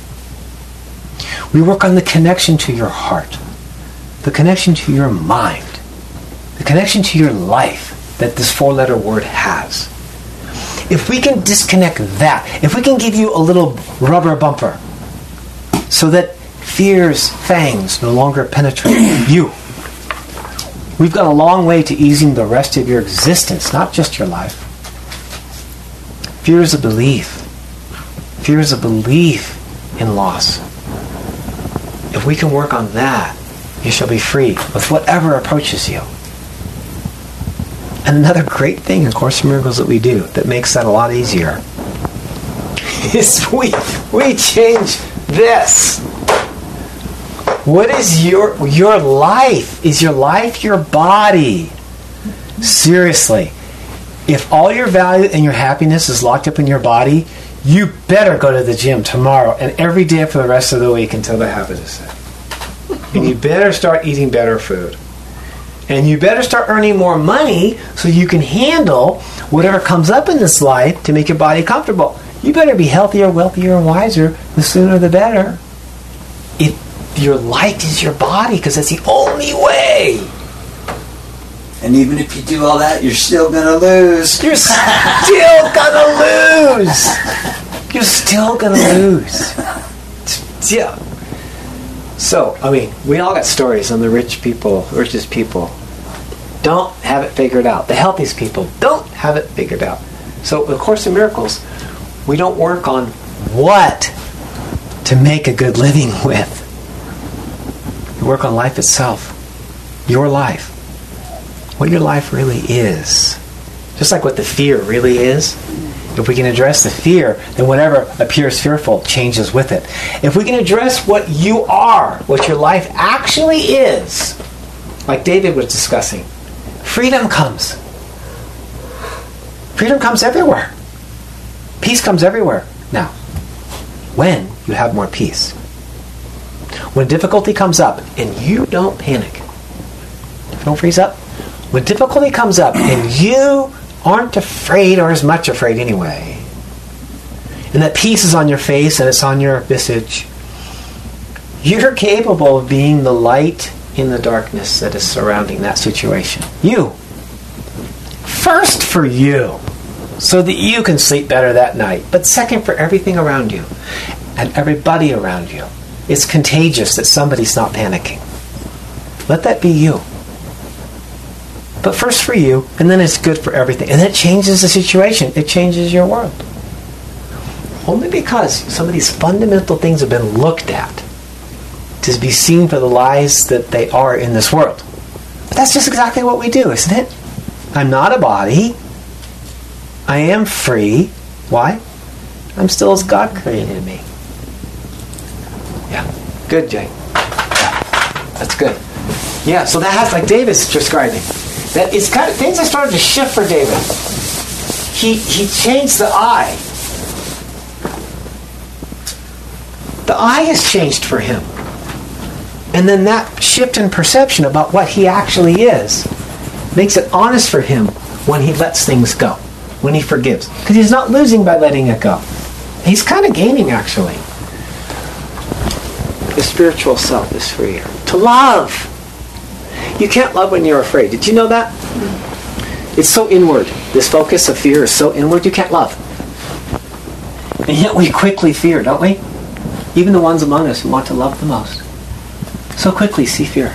We work on the connection to your heart, the connection to your mind, the connection to your life that this four-letter word has. If we can disconnect that, if we can give you a little rubber bumper so that fear's fangs no longer penetrate you, we've got a long way to easing the rest of your existence, not just your life. Fear is a belief. Fear is a belief in loss. If we can work on that, you shall be free with whatever approaches you. And another great thing in Course in Miracles that we do that makes that a lot easier is we change this. What is your life? Is your life your body? Seriously. If all your value and your happiness is locked up in your body, you better go to the gym tomorrow and every day for the rest of the week until the habit is set. And you better start eating better food. And you better start earning more money so you can handle whatever comes up in this life to make your body comfortable. You better be healthier, wealthier, and wiser. The sooner the better. If your light is your body, because that's the only way. And even if you do all that, you're still going to lose. You're still going to lose. You're still going to lose. Yeah. So, I mean, we all got stories on the richest people don't have it figured out. The healthiest people don't have it figured out. So, of Course in Miracles, we don't work on what to make a good living with. We work on life itself. Your life. What your life really is. Just like what the fear really is. If we can address the fear, then whatever appears fearful changes with it. If we can address what you are, what your life actually is, like David was discussing, freedom comes. Freedom comes everywhere. Peace comes everywhere. Now, when you have more peace, when difficulty comes up and you don't panic, don't freeze up. When difficulty comes up and you aren't afraid or as much afraid anyway, and that peace is on your face and it's on your visage, you're capable of being the light in the darkness that is surrounding that situation. You. First for you, so that you can sleep better that night. But second for everything around you and everybody around you. It's contagious that somebody's not panicking. Let that be you. But first for you, and then it's good for everything. And it changes the situation. It changes your world. Only because some of these fundamental things have been looked at to be seen for the lies that they are in this world. But that's just exactly what we do, isn't it? I'm not a body. I am free. Why? I'm still as God created me. Yeah. Good, Jay. Yeah. That's good. Yeah, so that has, like David's describing, that it's kind of, things have started to shift for David. He changed the I. The I has changed for him. And then that shift in perception about what he actually is makes it honest for him when he lets things go, when he forgives. Because he's not losing by letting it go. He's kind of gaining, actually. The spiritual self is freer. To love. You can't love when you're afraid. Did you know that? It's so inward. This focus of fear is so inward, you can't love. And yet we quickly fear, don't we? Even the ones among us who want to love the most. So quickly see fear.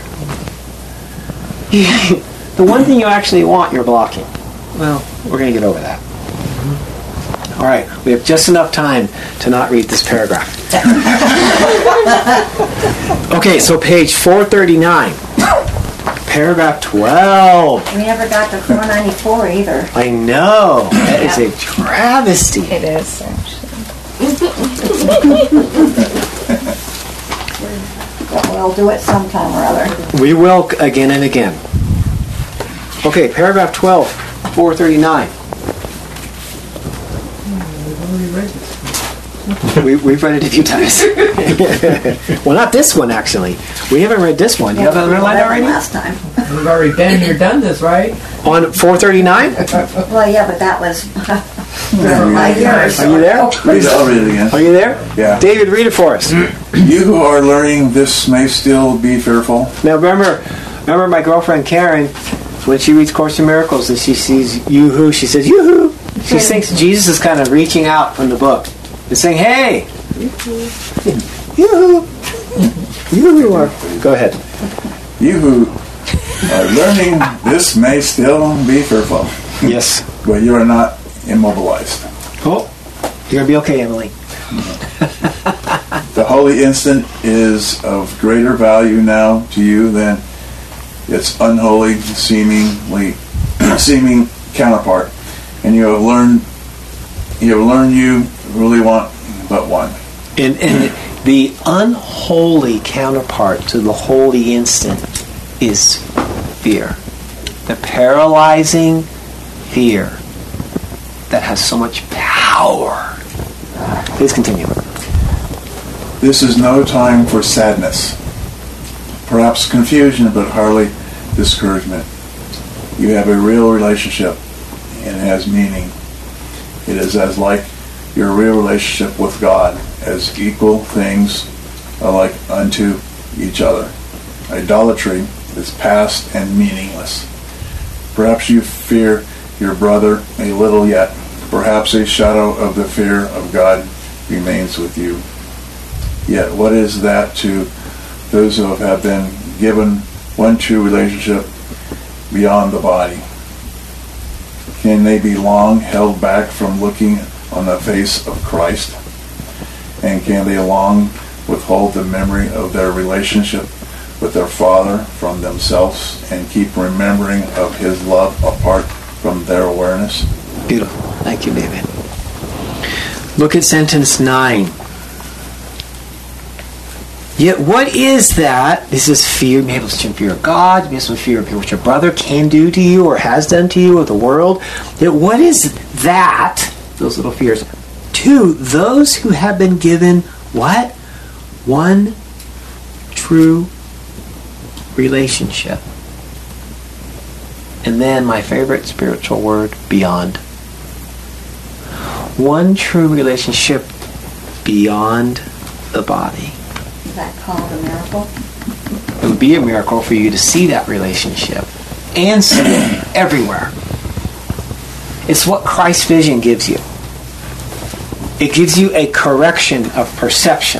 The one thing you actually want, you're blocking. Well, we're going to get over that. All right, we have just enough time to not read this paragraph. Okay, so page 439. Paragraph 12. We never got to 494 either. I know. That is a travesty. It is, actually. We'll do it sometime or other. We will again and again. Okay, paragraph 12, 439. We've read it a few times. Well, not this one, actually. We haven't read this one. You haven't read it already? Last time. We've already been here, done this, right? On 439? Well, yeah, but that was for my years. Are you there? I'll read it again. Are you there? Yeah. David, read it for us. You who are learning this may still be fearful. Now, remember my girlfriend Karen, when she reads Course in Miracles and she sees yoo-hoo, she says, yoo-hoo. She thinks Jesus is kind of reaching out from the book and saying, hey, yoo-hoo. You go ahead. You who are learning this may still be fearful. Yes. But you are not immobilized. Oh, you're going to be okay, Emily. The holy instant is of greater value now to you than its unholy seeming counterpart. And you have learned you really want but one. And the unholy counterpart to the holy instant is fear. The paralyzing fear that has so much power. Please continue. This is no time for sadness. Perhaps confusion, but hardly discouragement. You have a real relationship and it has meaning. It is as like your real relationship with God, as equal things alike unto each other. Idolatry is past and meaningless. Perhaps you fear your brother a little yet. Perhaps a shadow of the fear of God remains with you. Yet what is that to those who have been given one true relationship beyond the body? Can they be long held back from looking on the face of Christ? And can they long withhold the memory of their relationship with their Father from themselves and keep remembering of His love apart from their awareness? Beautiful. Thank you, David. Look at sentence 9. Yet what is that? This is fear. Maybe it's fear of God. Maybe it's fear of what your brother can do to you or has done to you or the world. Yet what is that, those little fears, to those who have been given what? One true relationship. And then my favorite spiritual word, beyond. One true relationship beyond the body. Is that called a miracle? It would be a miracle for you to see that relationship and see it everywhere. It's what Christ's vision gives you. It gives you a correction of perception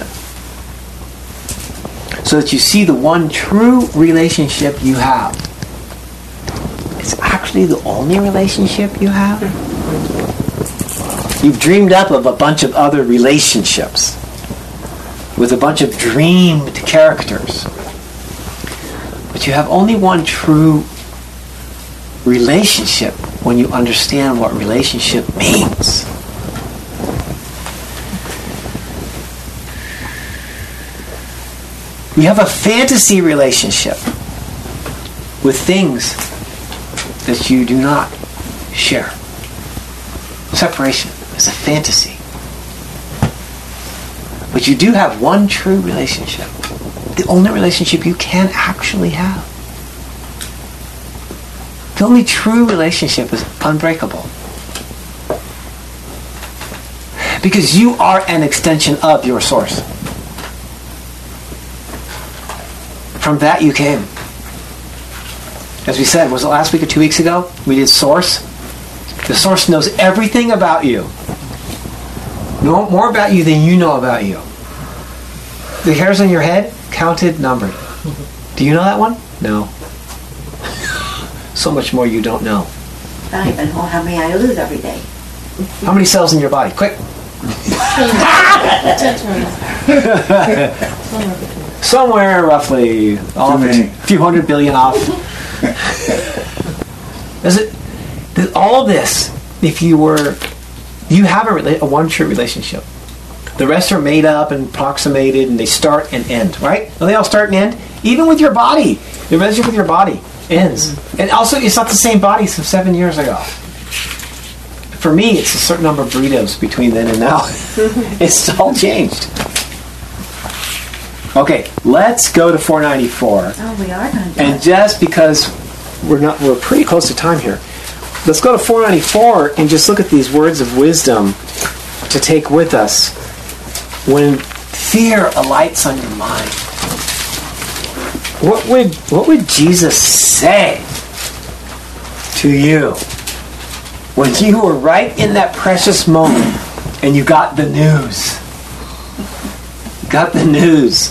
so that you see the one true relationship you have. It's actually the only relationship you have. You've dreamed up of a bunch of other relationships with a bunch of dreamed characters. But you have only one true relationship when you understand what relationship means. We have a fantasy relationship with things that you do not share. Separation is a fantasy. But you do have one true relationship. The only relationship you can actually have. The only true relationship is unbreakable. Because you are an extension of your source. From that you came. As we said, was it last week or 2 weeks ago? We did source. The source knows everything about you. Know more about you than you know about you. The hairs on your head, counted, numbered. Do you know that one? No. So much more you don't know. I don't even know how many I lose every day. How many cells in your body? Quick. Somewhere roughly a few hundred billion off. All of this, if you have a one true relationship. The rest are made up and approximated, and they start and end, right? Don't they all start and end? Even with your body. The relationship with your body ends. And also, it's not the same body from 7 years ago. For me, it's a certain number of burritos between then and now. It's all changed. Okay, let's go to 494. Oh, we are going to do And it. just because we're pretty close to time here, let's go to 494 and just look at these words of wisdom to take with us when fear alights on your mind. What would Jesus say to you when you were right in that precious moment and you got the news? Got the news.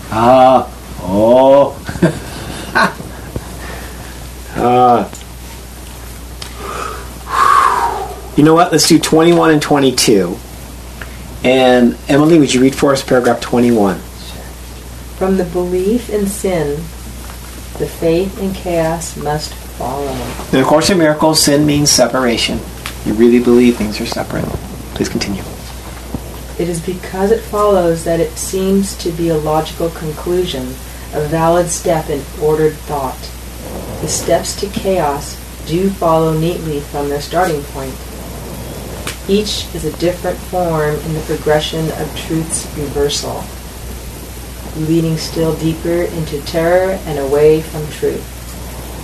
You know what? Let's do 21 and 22. And Emily, would you read for us paragraph 21? From the belief in sin, the faith in chaos must follow. In A Course in Miracles, sin means separation. You really believe things are separate. Please continue. It is because it follows that it seems to be a logical conclusion, a valid step in ordered thought. The steps to chaos do follow neatly from their starting point. Each is a different form in the progression of truth's reversal, leading still deeper into terror and away from truth.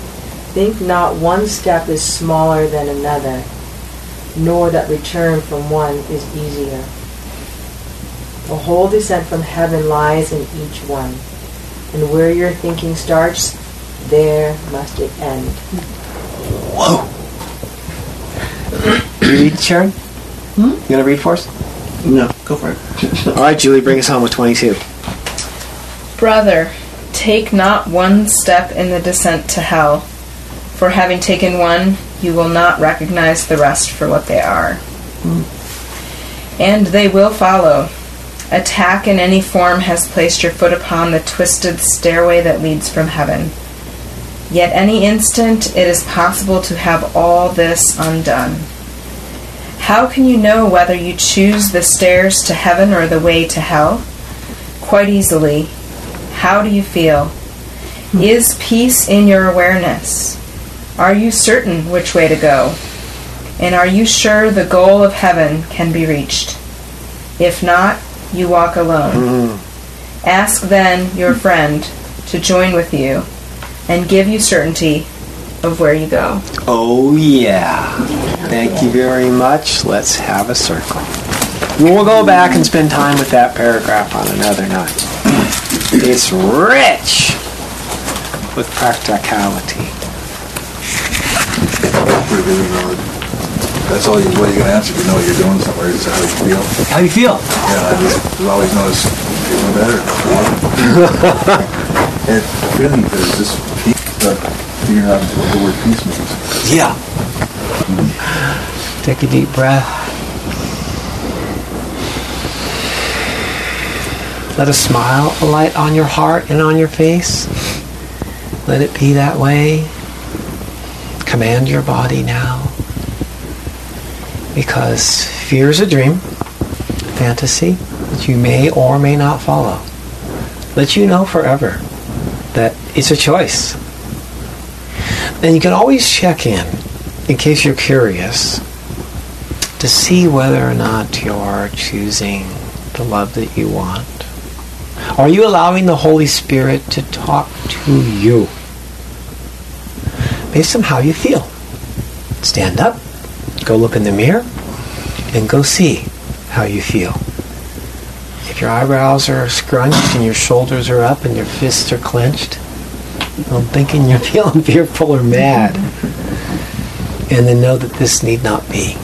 Think not one step is smaller than another, nor that return from one is easier. The whole descent from heaven lies in each one, and where your thinking starts, there must it end. Whoa! You read, Sharon? You gonna read for us? No, go for it. All right, Julie, bring us home with 22. Brother, take not one step in the descent to hell, for having taken one, you will not recognize the rest for what they are. And they will follow. Attack in any form has placed your foot upon the twisted stairway that leads from heaven. Yet any instant it is possible to have all this undone. How can you know whether you choose the stairs to heaven or the way to hell? Quite easily. How do you feel? Is peace in your awareness? Are you certain which way to go? And are you sure the goal of heaven can be reached? If not, you walk alone. Ask then your friend to join with you and give you certainty of where you go. Oh, yeah. Thank you very much. Let's have a circle. We'll go back and spend time with that paragraph on another night. It's rich with practicality. That's all what you can answer if you know what you're doing somewhere. Is how you feel. How you feel? Yeah, I just always notice feeling better. And the feeling is just peace. Figuring out what the word peace means. Yeah. Take a deep breath. Let a smile alight on your heart and on your face. Let it be that way. Command your body now. Because fear is a dream, fantasy, that you may or may not follow. Let you know forever that it's a choice. And you can always check in case you're curious, to see whether or not you're choosing the love that you want. Are you allowing the Holy Spirit to talk to you based on how you feel? Stand up, go look in the mirror, and go see how you feel. If your eyebrows are scrunched and your shoulders are up and your fists are clenched, I'm thinking you're feeling fearful or mad. And then know that this need not be.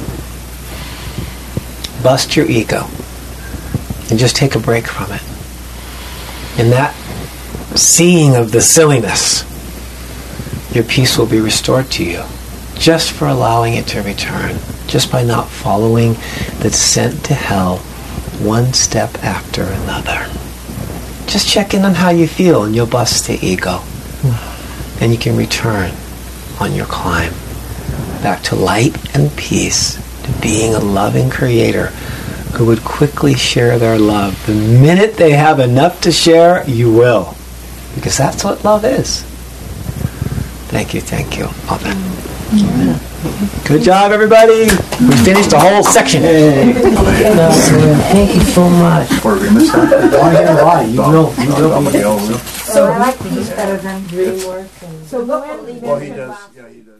Bust your ego and just take a break from it. In that seeing of the silliness, your peace will be restored to you just for allowing it to return, just by not following the descent to hell one step after another. Just check in on how you feel and you'll bust the ego. And you can return on your climb back to light and peace, to being a loving creator who would quickly share their love. The minute they have enough to share, you will. Because that's what love is. Thank you, thank you. Amen. Good job, everybody. We finished the whole section. Thank you so much. Or we missed that. Why? You will. So I like peace better than Dream work and so what will leave Well, he does. Yeah, he does.